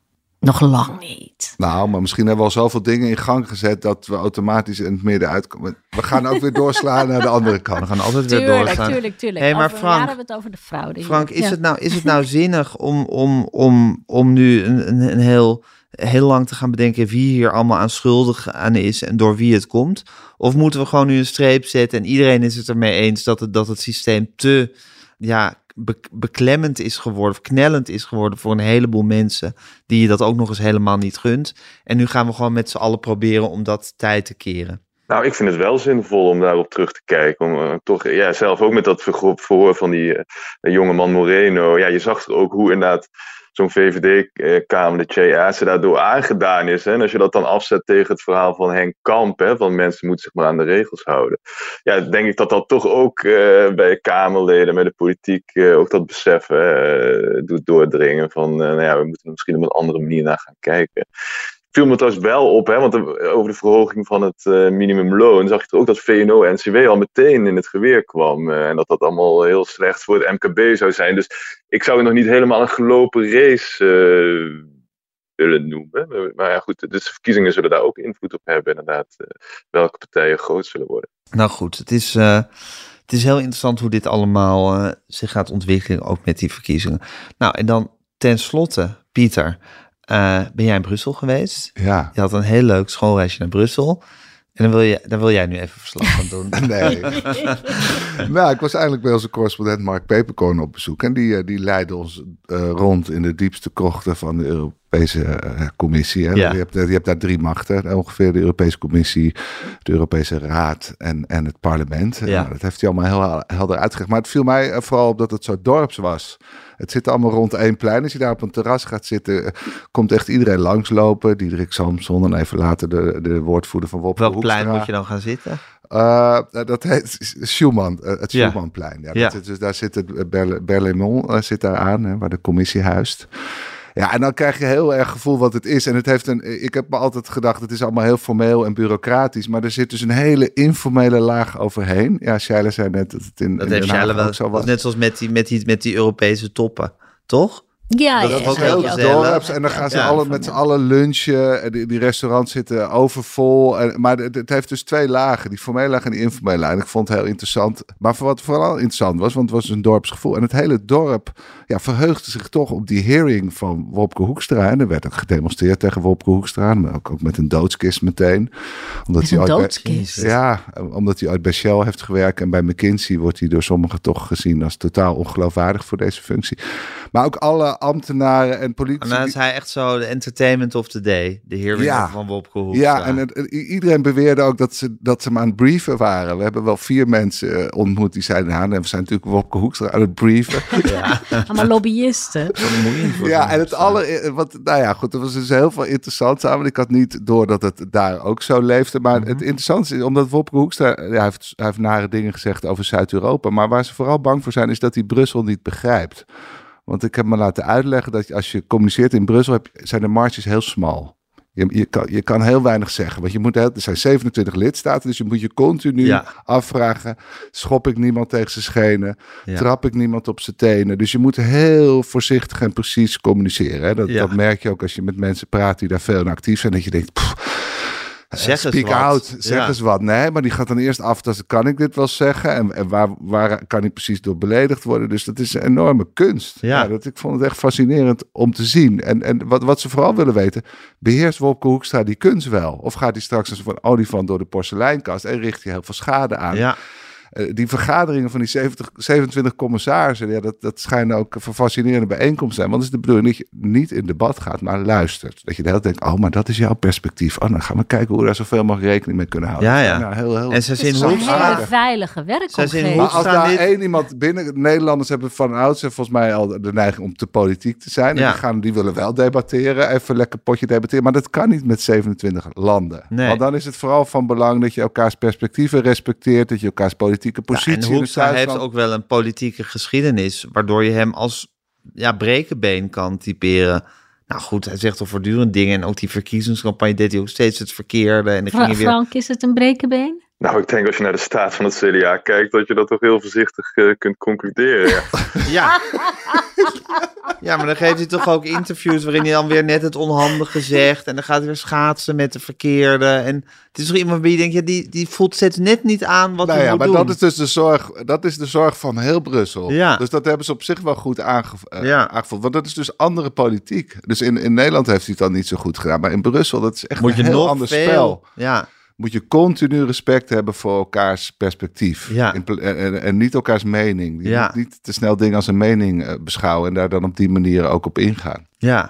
Nog lang niet. Nou, maar misschien hebben we al zoveel dingen in gang gezet dat we automatisch in het midden uitkomen. We gaan ook weer doorslaan naar de andere kant. We gaan altijd tuurlijk, weer doorslaan. Tuurlijk, tuurlijk. Hey, maar over, Frank, hebben we het over de fraude. Frank, is, ja. het nou, is het nou zinnig om, om, om, om nu een, een, een heel, heel lang te gaan bedenken wie hier allemaal aan schuldig aan is en door wie het komt? Of moeten we gewoon nu een streep zetten en iedereen is het ermee eens dat het, dat het systeem te... ja, be- beklemmend is geworden, of knellend is geworden voor een heleboel mensen die je dat ook nog eens helemaal niet gunt. En nu gaan we gewoon met z'n allen proberen om dat tijd te keren. Nou, ik vind het wel zinvol om daarop terug te kijken. Om uh, toch, ja, zelf ook met dat verhoor, verhoor van die uh, jongeman Moreno. Ja, je zag er ook hoe inderdaad zo'n V V D-kamer, de Tjease, daardoor aangedaan is. Hè? En als je dat dan afzet tegen het verhaal van Henk Kamp, hè, van mensen moeten zich maar aan de regels houden. Ja, denk ik dat dat toch ook uh, bij Kamerleden, met de politiek, uh, ook dat besef uh, doet doordringen van, uh, nou ja, we moeten er misschien op een andere manier naar gaan kijken. Viel me trouwens wel op, hè, want over de verhoging van het uh, minimumloon zag je toch ook dat V N O en N C W al meteen in het geweer kwam. Uh, en dat dat allemaal heel slecht voor het M K B zou zijn. Dus ik zou het nog niet helemaal een gelopen race uh, willen noemen. Maar ja, goed, dus de verkiezingen zullen daar ook invloed op hebben, inderdaad. Uh, welke partijen groot zullen worden. Nou goed, het is, uh, het is heel interessant hoe dit allemaal uh, zich gaat ontwikkelen, ook met die verkiezingen. Nou, en dan tenslotte, Pieter... Uh, ben jij in Brussel geweest? Ja. Je had een heel leuk schoolreisje naar Brussel. En dan wil, je, dan wil jij nu even verslag van doen. Nee. Nou, ik was eigenlijk bij onze correspondent Mark Peperkorn op bezoek. En die, die leidde ons uh, rond in de diepste krochten van de Europese uh, Commissie. Hè. Ja. Je, hebt, je hebt daar drie machten. Ongeveer de Europese Commissie, de Europese Raad en, en het parlement. Ja. Nou, dat heeft hij allemaal heel helder uitgelegd. Maar het viel mij vooral op dat het zo dorps was. Het zit allemaal rond één plein. Als je daar op een terras gaat zitten, komt echt iedereen langslopen. Diederik Samson en even later de, de woordvoerder van Wopke Hoekstra. Welk plein moet je dan gaan zitten? Uh, dat heet Schumann, uh, het Schumannplein. Ja. Ja, ja. Dus daar zit het Berle, Berlaymont uh, zit daar aan, hè, waar de commissie huist. Ja, en dan krijg je heel erg gevoel wat het is. En het heeft een, ik heb me altijd gedacht, het is allemaal heel formeel en bureaucratisch. Maar er zit dus een hele informele laag overheen. Ja, Shaila zei net dat het in, dat in heeft Den Haag wel, ook zo was. Net zoals met die, met, die, met die Europese toppen, toch? Ja, dat ja, was ja, heel ja, dorps. En dan gaan ze ja, alle, met z'n allen lunchen. Die, die restaurants zitten overvol. En, maar het, het heeft dus twee lagen. Die formele laag en die informele laag. En ik vond het heel interessant. Maar voor wat vooral interessant was, want het was een dorpsgevoel. En het hele dorp ja, verheugde zich toch op die hearing van Wopke Hoekstra. En er werd ook gedemonstreerd tegen Wopke Hoekstra. Maar ook, ook met een doodskist meteen. Omdat met hij een ooit doodskist? Bij, ja, omdat hij ooit bij Shell heeft gewerkt. En bij McKinsey wordt hij door sommigen toch gezien als totaal ongeloofwaardig voor deze functie. Maar ook alle alle ambtenaren en politici... En dan is hij echt zo de entertainment of the day. De heer ja. van Wopke Hoekstra. Ja, en het, iedereen beweerde ook dat ze, dat ze hem aan het brieven waren. We hebben wel vier mensen ontmoet die zeiden... Nou, we zijn natuurlijk Wopke Hoekstra aan het brieven. Ja. Allemaal lobbyisten. Ja, en het alle... Wat, nou ja, goed, er was dus heel veel interessant aan. Want ik had niet door dat het daar ook zo leefde. Maar mm-hmm. het interessante is, omdat Wopke Hoekstra... Ja, hij, heeft, hij heeft nare dingen gezegd over Zuid-Europa. Maar waar ze vooral bang voor zijn, is dat hij Brussel niet begrijpt. Want ik heb me laten uitleggen dat als je communiceert in Brussel, heb, zijn de marges heel smal. Je, je, kan, je kan heel weinig zeggen. Want je moet, er zijn zevenentwintig lidstaten, dus je moet je continu ja. afvragen. Schop ik niemand tegen zijn schenen? Ja. Trap ik niemand op zijn tenen? Dus je moet heel voorzichtig en precies communiceren. Hè? Dat, ja. dat merk je ook als je met mensen praat die daar veel in actief zijn. Dat je denkt... Pff, Zeg Speak out, zeg ja. eens wat. Nee, maar die gaat dan eerst af, dat kan ik dit wel zeggen? En, en waar, waar kan hij precies door beledigd worden? Dus dat is een enorme kunst. Ja. Ja, dat, ik vond het echt fascinerend om te zien. En, en wat, wat ze vooral willen weten, beheerst Wopke Hoekstra die kunst wel? Of gaat hij straks als een olifant door de porseleinkast en richt hij heel veel schade aan? Ja. Uh, die vergaderingen van die zeventig, zevenentwintig commissarissen, ja, dat, dat schijnen ook een fascinerende bijeenkomst zijn. Want het is de bedoeling dat je niet in debat gaat, maar luistert. Dat je de hele tijd denkt, oh, maar dat is jouw perspectief. Oh, dan gaan we kijken hoe we daar zoveel mogelijk rekening mee kunnen houden. Ja, ja. Nou, heel, heel... En ze zien hoe een hele veilige werkomgeving. Maar als daar dit... één iemand binnen... Nederlanders hebben van ouds volgens mij al de neiging om te politiek te zijn. En ja. die, gaan, die willen wel debatteren, even lekker potje debatteren. Maar dat kan niet met zevenentwintig landen. Nee. Want dan is het vooral van belang dat je elkaars perspectieven respecteert, dat je elkaars politieke positie... Ja, en Hoekstra heeft ook wel een politieke geschiedenis, waardoor je hem als ja, brekenbeen kan typeren. Nou goed, hij zegt al voortdurend dingen en ook die verkiezingscampagne deed hij ook steeds het verkeerde. En dan Fra- ging hij weer... Frank, is het een brekenbeen? Nou, ik denk als je naar de staat van het C D A kijkt, dat je dat toch heel voorzichtig uh, kunt concluderen. Ja. ja. ja, maar dan geeft hij toch ook interviews waarin hij dan weer net het onhandige zegt. En dan gaat hij weer schaatsen met de verkeerde. En het is toch iemand die denkt, ja, die, die voelt steeds net niet aan wat nou hij ja, moet maar doen. Dat is dus de zorg, dat is de zorg van heel Brussel. Ja. Dus dat hebben ze op zich wel goed aange, uh, ja. aangevoeld. Want dat is dus andere politiek. Dus in, in Nederland heeft hij het dan niet zo goed gedaan. Maar in Brussel, dat is echt moet een heel nog ander veel, spel. Ja. Moet je continu respect hebben voor elkaars perspectief. Ja. In, en, en, en niet elkaars mening. Je ja. moet niet te snel dingen als een mening uh, beschouwen en daar dan op die manier ook op ingaan. Ja.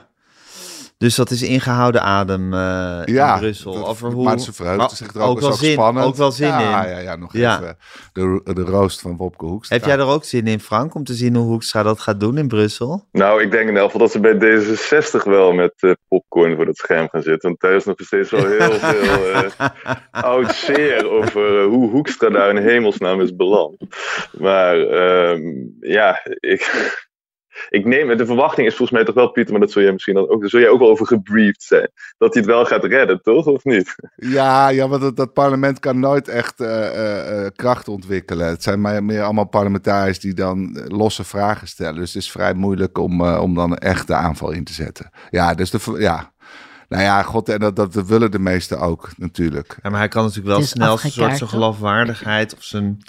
Dus dat is ingehouden adem uh, ja, in Brussel. Dat, Over hoe... Maar ze verheugt zich er ook, ook wel ook zin, spannend. Ook wel zin ja, in. Ja, ja, nog ja. even de, de roost van Wopke Hoekstra. Heb jij er ook zin in, Frank, om te zien hoe Hoekstra dat gaat doen in Brussel? Nou, ik denk in elk geval dat ze bij D zesenzestig wel met uh, popcorn voor het scherm gaan zitten. Want daar is nog steeds wel heel veel uh, oud zeer over uh, hoe Hoekstra daar in hemelsnaam is beland. Maar um, ja, ik... Ik neem, de verwachting is volgens mij toch wel, Pieter, maar dat zul jij misschien dan ook, daar zul jij ook wel over gebriefd zijn. Dat hij het wel gaat redden, toch? Of niet? Ja, ja want dat, dat parlement kan nooit echt uh, uh, kracht ontwikkelen. Het zijn maar meer allemaal parlementariërs die dan losse vragen stellen. Dus het is vrij moeilijk om, uh, om dan echt de aanval in te zetten. Ja, dus de, ja. Nou ja, god, en dat, dat willen de meesten ook natuurlijk. Ja, maar hij kan natuurlijk wel snel een soort zijn geloofwaardigheid of zijn...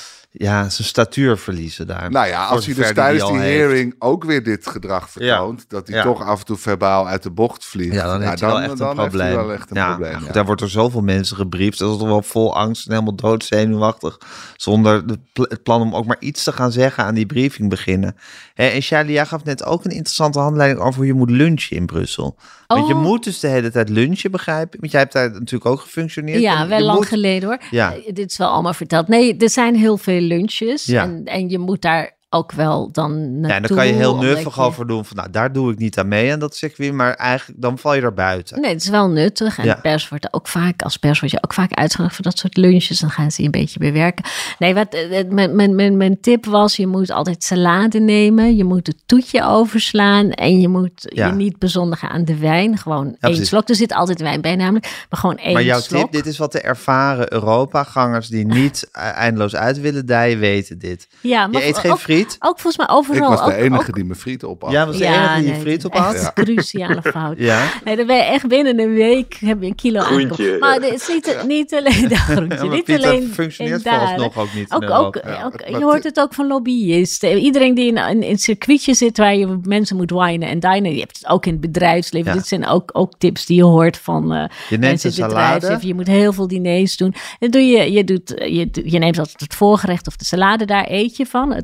Ja, zijn statuur verliezen daar. Nou ja, als hij dus tijdens die, die hearing ook weer dit gedrag vertoont, ja. dat hij ja. toch af en toe verbaal uit de bocht vliegt. Ja, dan ja, heeft hij dan, wel echt dan een probleem. Heeft hij wel echt een ja, probleem nou, ja. Daar wordt er zoveel mensen gebriefd. Dat is toch wel vol angst en helemaal doodzenuwachtig. Zonder de pl- het plan om ook maar iets te gaan zeggen aan die briefing beginnen. He, en Charlie, jij gaf net ook een interessante handleiding over hoe je moet lunchen in Brussel. Oh. Want je moet dus de hele tijd lunchen, begrijp je? Want jij hebt daar natuurlijk ook gefunctioneerd. Ja, wel lang moet... geleden hoor. Ja. Uh, dit is wel allemaal verteld. Nee, er zijn heel veel lunches. Ja. En, en je moet daar ook wel dan naartoe. Ja, en dan kan je heel nuffig je... over doen van, nou, daar doe ik niet aan mee en dat zeg ik weer, maar eigenlijk dan val je er buiten. Nee, het is wel nuttig en ja. pers wordt ook vaak, als pers word je ook vaak uitgenodigd voor dat soort lunches, dan gaan ze je een beetje bewerken. Nee, wat mijn, mijn, mijn, mijn tip was, je moet altijd salade nemen, je moet het toetje overslaan en je moet ja. je niet bezondigen aan de wijn, gewoon ja, één precies. slok. Er zit altijd wijn bij namelijk, maar gewoon één slok. Maar jouw slok. tip, dit is wat de ervaren Europa-gangers die niet eindeloos uit willen dijen, weten dit. Ja, maar je eet geen ook, friet. Ook volgens mij overal. Ik was de ook, enige ook, die mijn friet opat. Ja, was de ja, enige die nee, je friet opat. Echt ja. cruciale fout. Ja. Nee, dan ben je echt binnen een week heb je een kilo aangekomen. Maar het is niet, ja. niet alleen dat groentje. Ja, niet Pieter alleen functioneert volgens nog ook niet. Ook, ook, ja, ook, je hoort het ook van lobbyisten. Iedereen die in, in, in een circuitje zit waar je mensen moet winen en dinen. Je hebt het ook in het bedrijfsleven. Ja. Dit zijn ook, ook tips die je hoort van uh, je mensen in het bedrijfsleven. Je moet heel veel diners doen. Dan doe je, je, doet, je, je neemt altijd het voorgerecht of de salade, daar eet je van. Het hoofdgerecht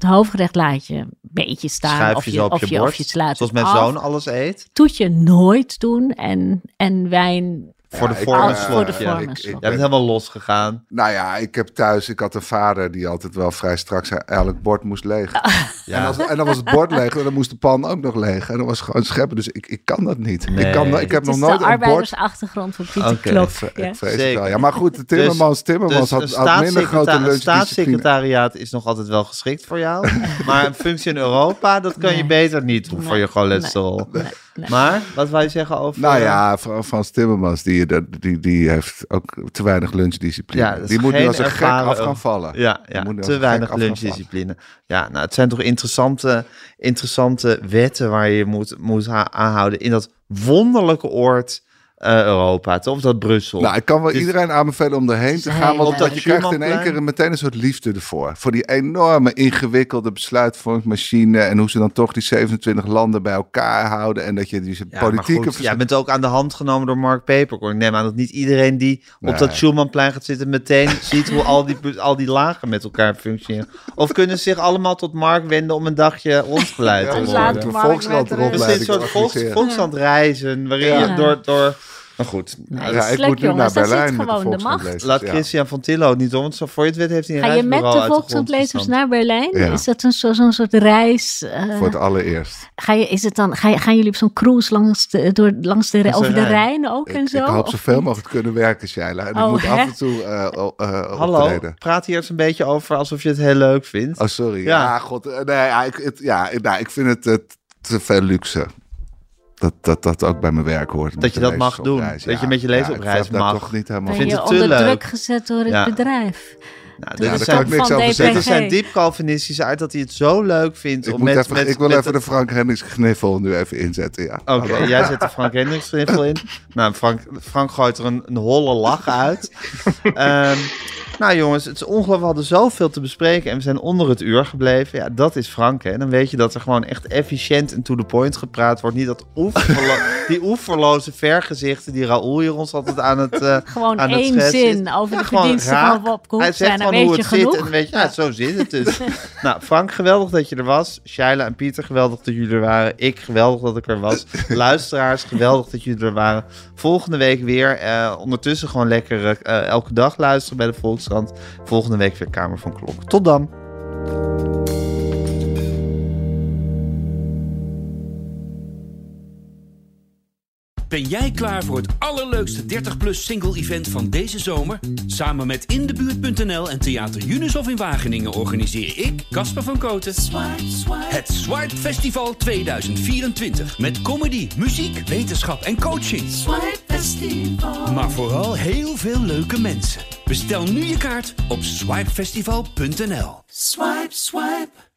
zegt, laat je een beetje staan. Schuif of je je, zo op of je je, borst, of je slaat zoals het mijn af. zoon alles eet. Doet je nooit doen. En, en wijn... Voor de Ja, ik, vorm en eh, slok. voor de Ja. vorm en ik- slok. ik Jij bent helemaal losgegaan. Nou ja, ik heb thuis, ik had een vader die altijd wel vrij straks zei, elk bord moest leeg. Ja. En, als, en dan was het bord leeg en dan moest de pan ook nog leeg. En dan was het gewoon scheppen. Dus ik, ik kan dat niet. Nee. Ik, kan, ik heb Het nog is nooit de een bord. arbeidersachtergrond van Pieter Oké. Klok. Ik, Ja. ik vrees het Zeker. wel. Ja, maar goed, de Timmermans, Timmermans Dus had, een had minder grote staatssecreta- een lunchdiscipline. staatssecretariaat is nog altijd wel geschikt voor jou. Maar een functie in Europa, dat kan je Nee. beter niet doen voor je cholesterol. Nee, nee. Maar, wat wou je zeggen over... Nou ja, Fra- Frans Timmermans, die, die, die heeft ook te weinig lunchdiscipline. Ja, dat is die moet nu geen als een gek ervaren- af gaan vallen. Ja, Die ja moet nu als te een weinig gek af gaan lunchdiscipline. Ja, nou, het zijn toch interessante, interessante wetten waar je je moet, moet ha- aanhouden in dat wonderlijke oord uh, Europa, toch? Of dat Brussel. Nou, ik kan wel Dus- iedereen aanbevelen om erheen te Nee, gaan. Want nee. dat je krijgt in één Schumannplein. keer meteen een soort liefde ervoor. Voor die enorme ingewikkelde besluitvormingsmachine. En hoe ze dan toch die zevenentwintig landen bij elkaar houden. En dat je die Ja, maar politieke... goed, jij bent ook aan de hand genomen door Mark Peperkorn. Ik neem aan dat niet iedereen die op Nee. dat Schumannplein gaat zitten meteen ziet hoe al die, al die lagen met elkaar functioneren. Of kunnen ze zich allemaal tot Mark wenden om een dagje rondgeleid Ja, te we laat worden. een Mark Volkskrant met rust. Dus rondleiding dit soort volks, organiseren. volksland reizen, waarin Ja. je door... door maar goed, Nee, nou, Ja, het is ik leuk, moet nu naar jongens. Daar zit Berlijn met de gewoon de Volkskrant macht. lezen. laat Ja. Christian van Tillo niet om, want zo voor je het weet heeft hij een Ga je met reisbureau de uit de grond Volkskrant-lezers gestampt. naar Berlijn? Ja. Is dat een zo- zo'n soort reis? eh, Voor het allereerst. ga je, is het dan, ga je, gaan jullie op zo'n cruise langs de, door, langs de, Langs de over de Rijn. Rijn ook Ik, en ik zo? hoop Of zoveel niet? mogelijk te kunnen werken, Shaila. En ik Oh, moet hè? af en toe uh, uh, Hallo, optreden. praat hier eens een beetje over alsof je het heel leuk vindt. Oh, sorry. Ja. Ja, god. eh, Nee, ja, ik, het, ja, ik- nou, ik vind het, het te veel luxe. Dat, dat dat ook bij mijn werk hoort. Met Dat je de dat mag lezers op doen. reis. Dat je met je lezers op ik reis heb daar mag. toch niet helemaal Ik Ben vind je het te onder leuk. druk gezet door het Ja. bedrijf? Nou, Door dit Ja, de daar kan ik top niks van over D P G. zeggen. Dit zijn diep Calvinistische uit dat hij het zo leuk vindt Ik, om moet met, even, met, ik wil met even de Frank Hendricks gniffel nu even inzetten. Ja. Oké, jij zet de Frank Hendricks kniffel in. Nou, Frank, Frank gooit er een, een holle lach uit. Ehm, nou jongens, het is ongelooflijk. We hadden zoveel te bespreken en we zijn onder het uur gebleven. Ja, dat is Frank, hè. Dan weet je dat er gewoon echt efficiënt en to the point gepraat wordt. Niet dat oeverlo- die oeverloze vergezichten die Raoul hier ons altijd aan het uh, Gewoon aan het één schetsen is. zin over Ja, de gewoon verdiensten raak. van Wop Koek Hij zegt zijn, dan gewoon hoe weet het je zit genoeg. en dan weet je, ja, zo zit het dus. Nou, Frank, geweldig dat je er was. Shaila en Pieter, geweldig dat jullie er waren. Ik, geweldig dat ik er was. Luisteraars, geweldig dat jullie er waren. Volgende week weer. Uh, ondertussen gewoon lekker uh, elke dag luisteren bij de Volkskrant. Volgende week weer Kamer van Klok. Tot dan. Ben jij klaar voor het allerleukste dertig plus single event van deze zomer? Samen met Indebuurt punt n l en Theater Unisof in Wageningen organiseer ik, Casper van Koten, het Swipe Festival tweeduizend vierentwintig. Met comedy, muziek, wetenschap en coaching. Swipe Festival. Maar vooral heel veel leuke mensen. Bestel nu je kaart op swipe festival punt n l. Swipe, swipe.